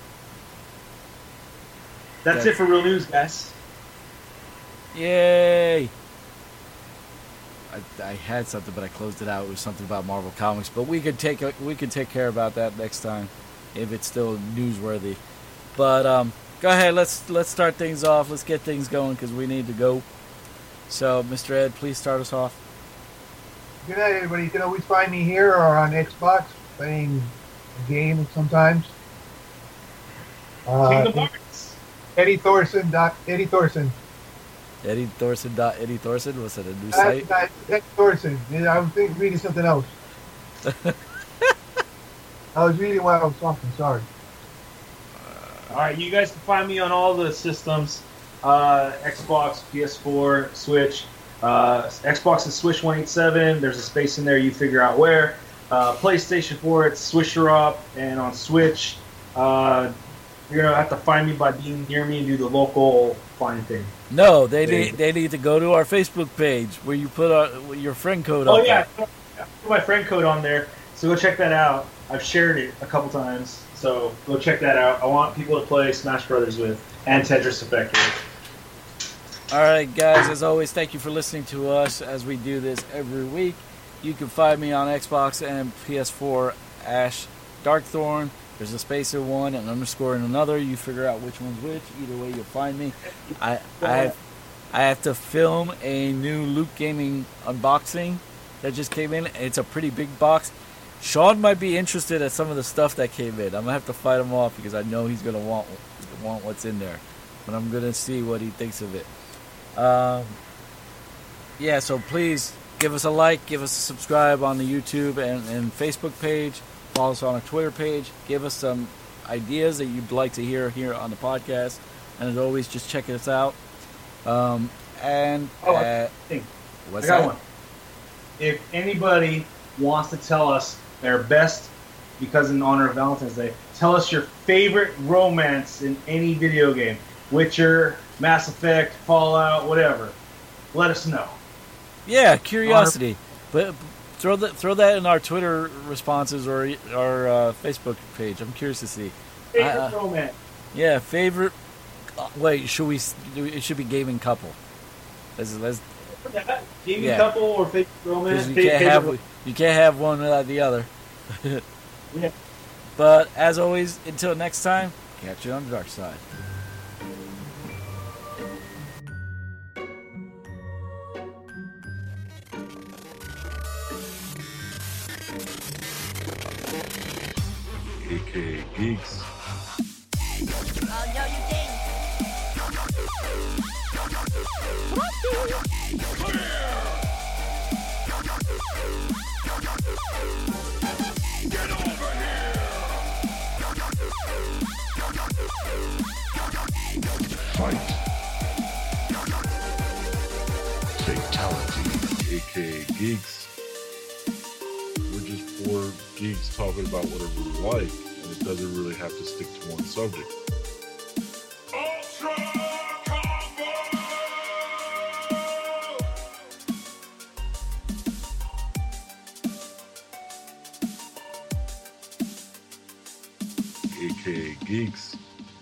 That's Okay. it for real news, guys. Yay! I, I had something, but I closed it out. It was something about Marvel Comics, but we could take a, we could take care about that next time if it's still newsworthy. But um, go ahead. Let's let's start things off. Let's get things going because we need to go. So, Mister Ed, please start us off. Good night, everybody. You can always find me here or on Xbox playing a game sometimes. Kingdom Uh, Hearts. Eddie Thorson. Dot, Eddie Thorson. Eddie Thorson. Dot Eddie Thorson. Was it a new Uh, site? uh, Eddie Thorson. Yeah, I was think, reading something else. I was reading while I was talking. Sorry. All right, you guys can find me on all the systems: uh, Xbox, P S four, Switch. Uh, Xbox is Swish one eighty-seven. There's a space in there. You figure out where. Uh, PlayStation four, it's Swisher Up, and on Switch, uh, you're gonna have to find me by being near me and do the local find thing. No, they There you need go. they need to go to our Facebook page where you put our, your friend code Oh up. yeah, there. I put my friend code on there, so go check that out. I've shared it a couple times, so go check that out. I want people to play Smash Brothers with and Tetris Effect with. All right, guys. As always, thank you for listening to us as we do this every week. You can find me on Xbox and P S four, Ash Darkthorn. There's a space in one and underscore in another. You figure out which one's which. Either way, you'll find me. I I have, I have to film a new Luke Gaming unboxing that just came in. It's a pretty big box. Sean might be interested at some of the stuff that came in. I'm gonna have to fight him off because I know he's gonna want want what's in there, but I'm gonna see what he thinks of it. Um, yeah, so please give us a like, give us a subscribe on the YouTube and, and Facebook page. Follow us on our Twitter page. Give us some ideas that you'd like to hear here on the podcast. And as always, just check us out. Um, and Oh, uh, thing. what's I got that? one. If anybody wants to tell us their best, because in honor of Valentine's Day, tell us your favorite romance in any video game. Witcher, Mass Effect, Fallout, whatever. Let us know. Yeah, curiosity. But throw that throw that in our Twitter responses or our uh, Facebook page. I'm curious to see. Favorite Uh, romance. Yeah, favorite. Uh, wait, should we? do we- It should be gaming couple. Let's, let's, Gaming yeah. couple or favorite romance. 'cause you Fa- can't favorite have ro- you can't have one without the other. Yeah. But as always, until next time, catch you on the dark side. A K A Geeks. Oh no, you didn't. Get over here! Fight. Fatality. A K A Geeks. We're just four geeks talking about whatever we like, and it doesn't really have to stick to one subject. Ultra Combo! A K A Geeks.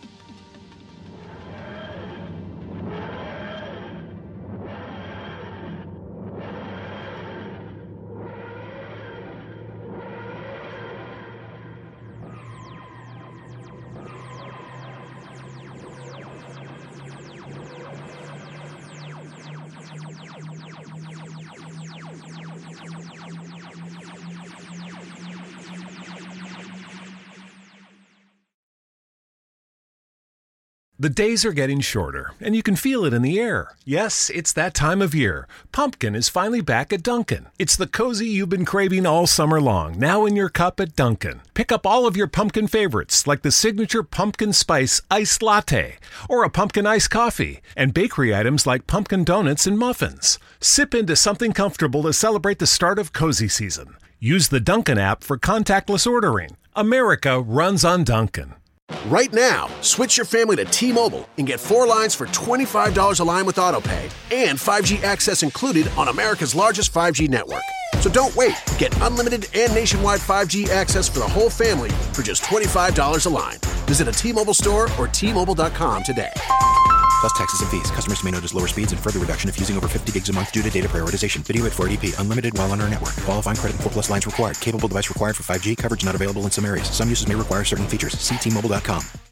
The days are getting shorter, and you can feel it in the air. Yes, it's that time of year. Pumpkin is finally back at Dunkin'. It's the cozy you've been craving all summer long, now in your cup at Dunkin'. Pick up all of your pumpkin favorites, like the signature pumpkin spice iced latte, or a pumpkin iced coffee, and bakery items like pumpkin donuts and muffins. Sip into something comfortable to celebrate the start of cozy season. Use the Dunkin' app for contactless ordering. America runs on Dunkin'. Right now, switch your family to T-Mobile and get four lines for twenty-five dollars a line with AutoPay and five G access included on America's largest five G network. So don't wait. Get unlimited and nationwide five G access for the whole family for just twenty-five dollars a line. Visit a T-Mobile store or T Mobile dot com today. Plus taxes and fees. Customers may notice lower speeds and further reduction if using over fifty gigs a month due to data prioritization. Video at four eighty p. Unlimited while on our network. Qualifying credit and four plus lines required. Capable device required for five G. Coverage not available in some areas. Some uses may require certain features. See T Mobile dot com.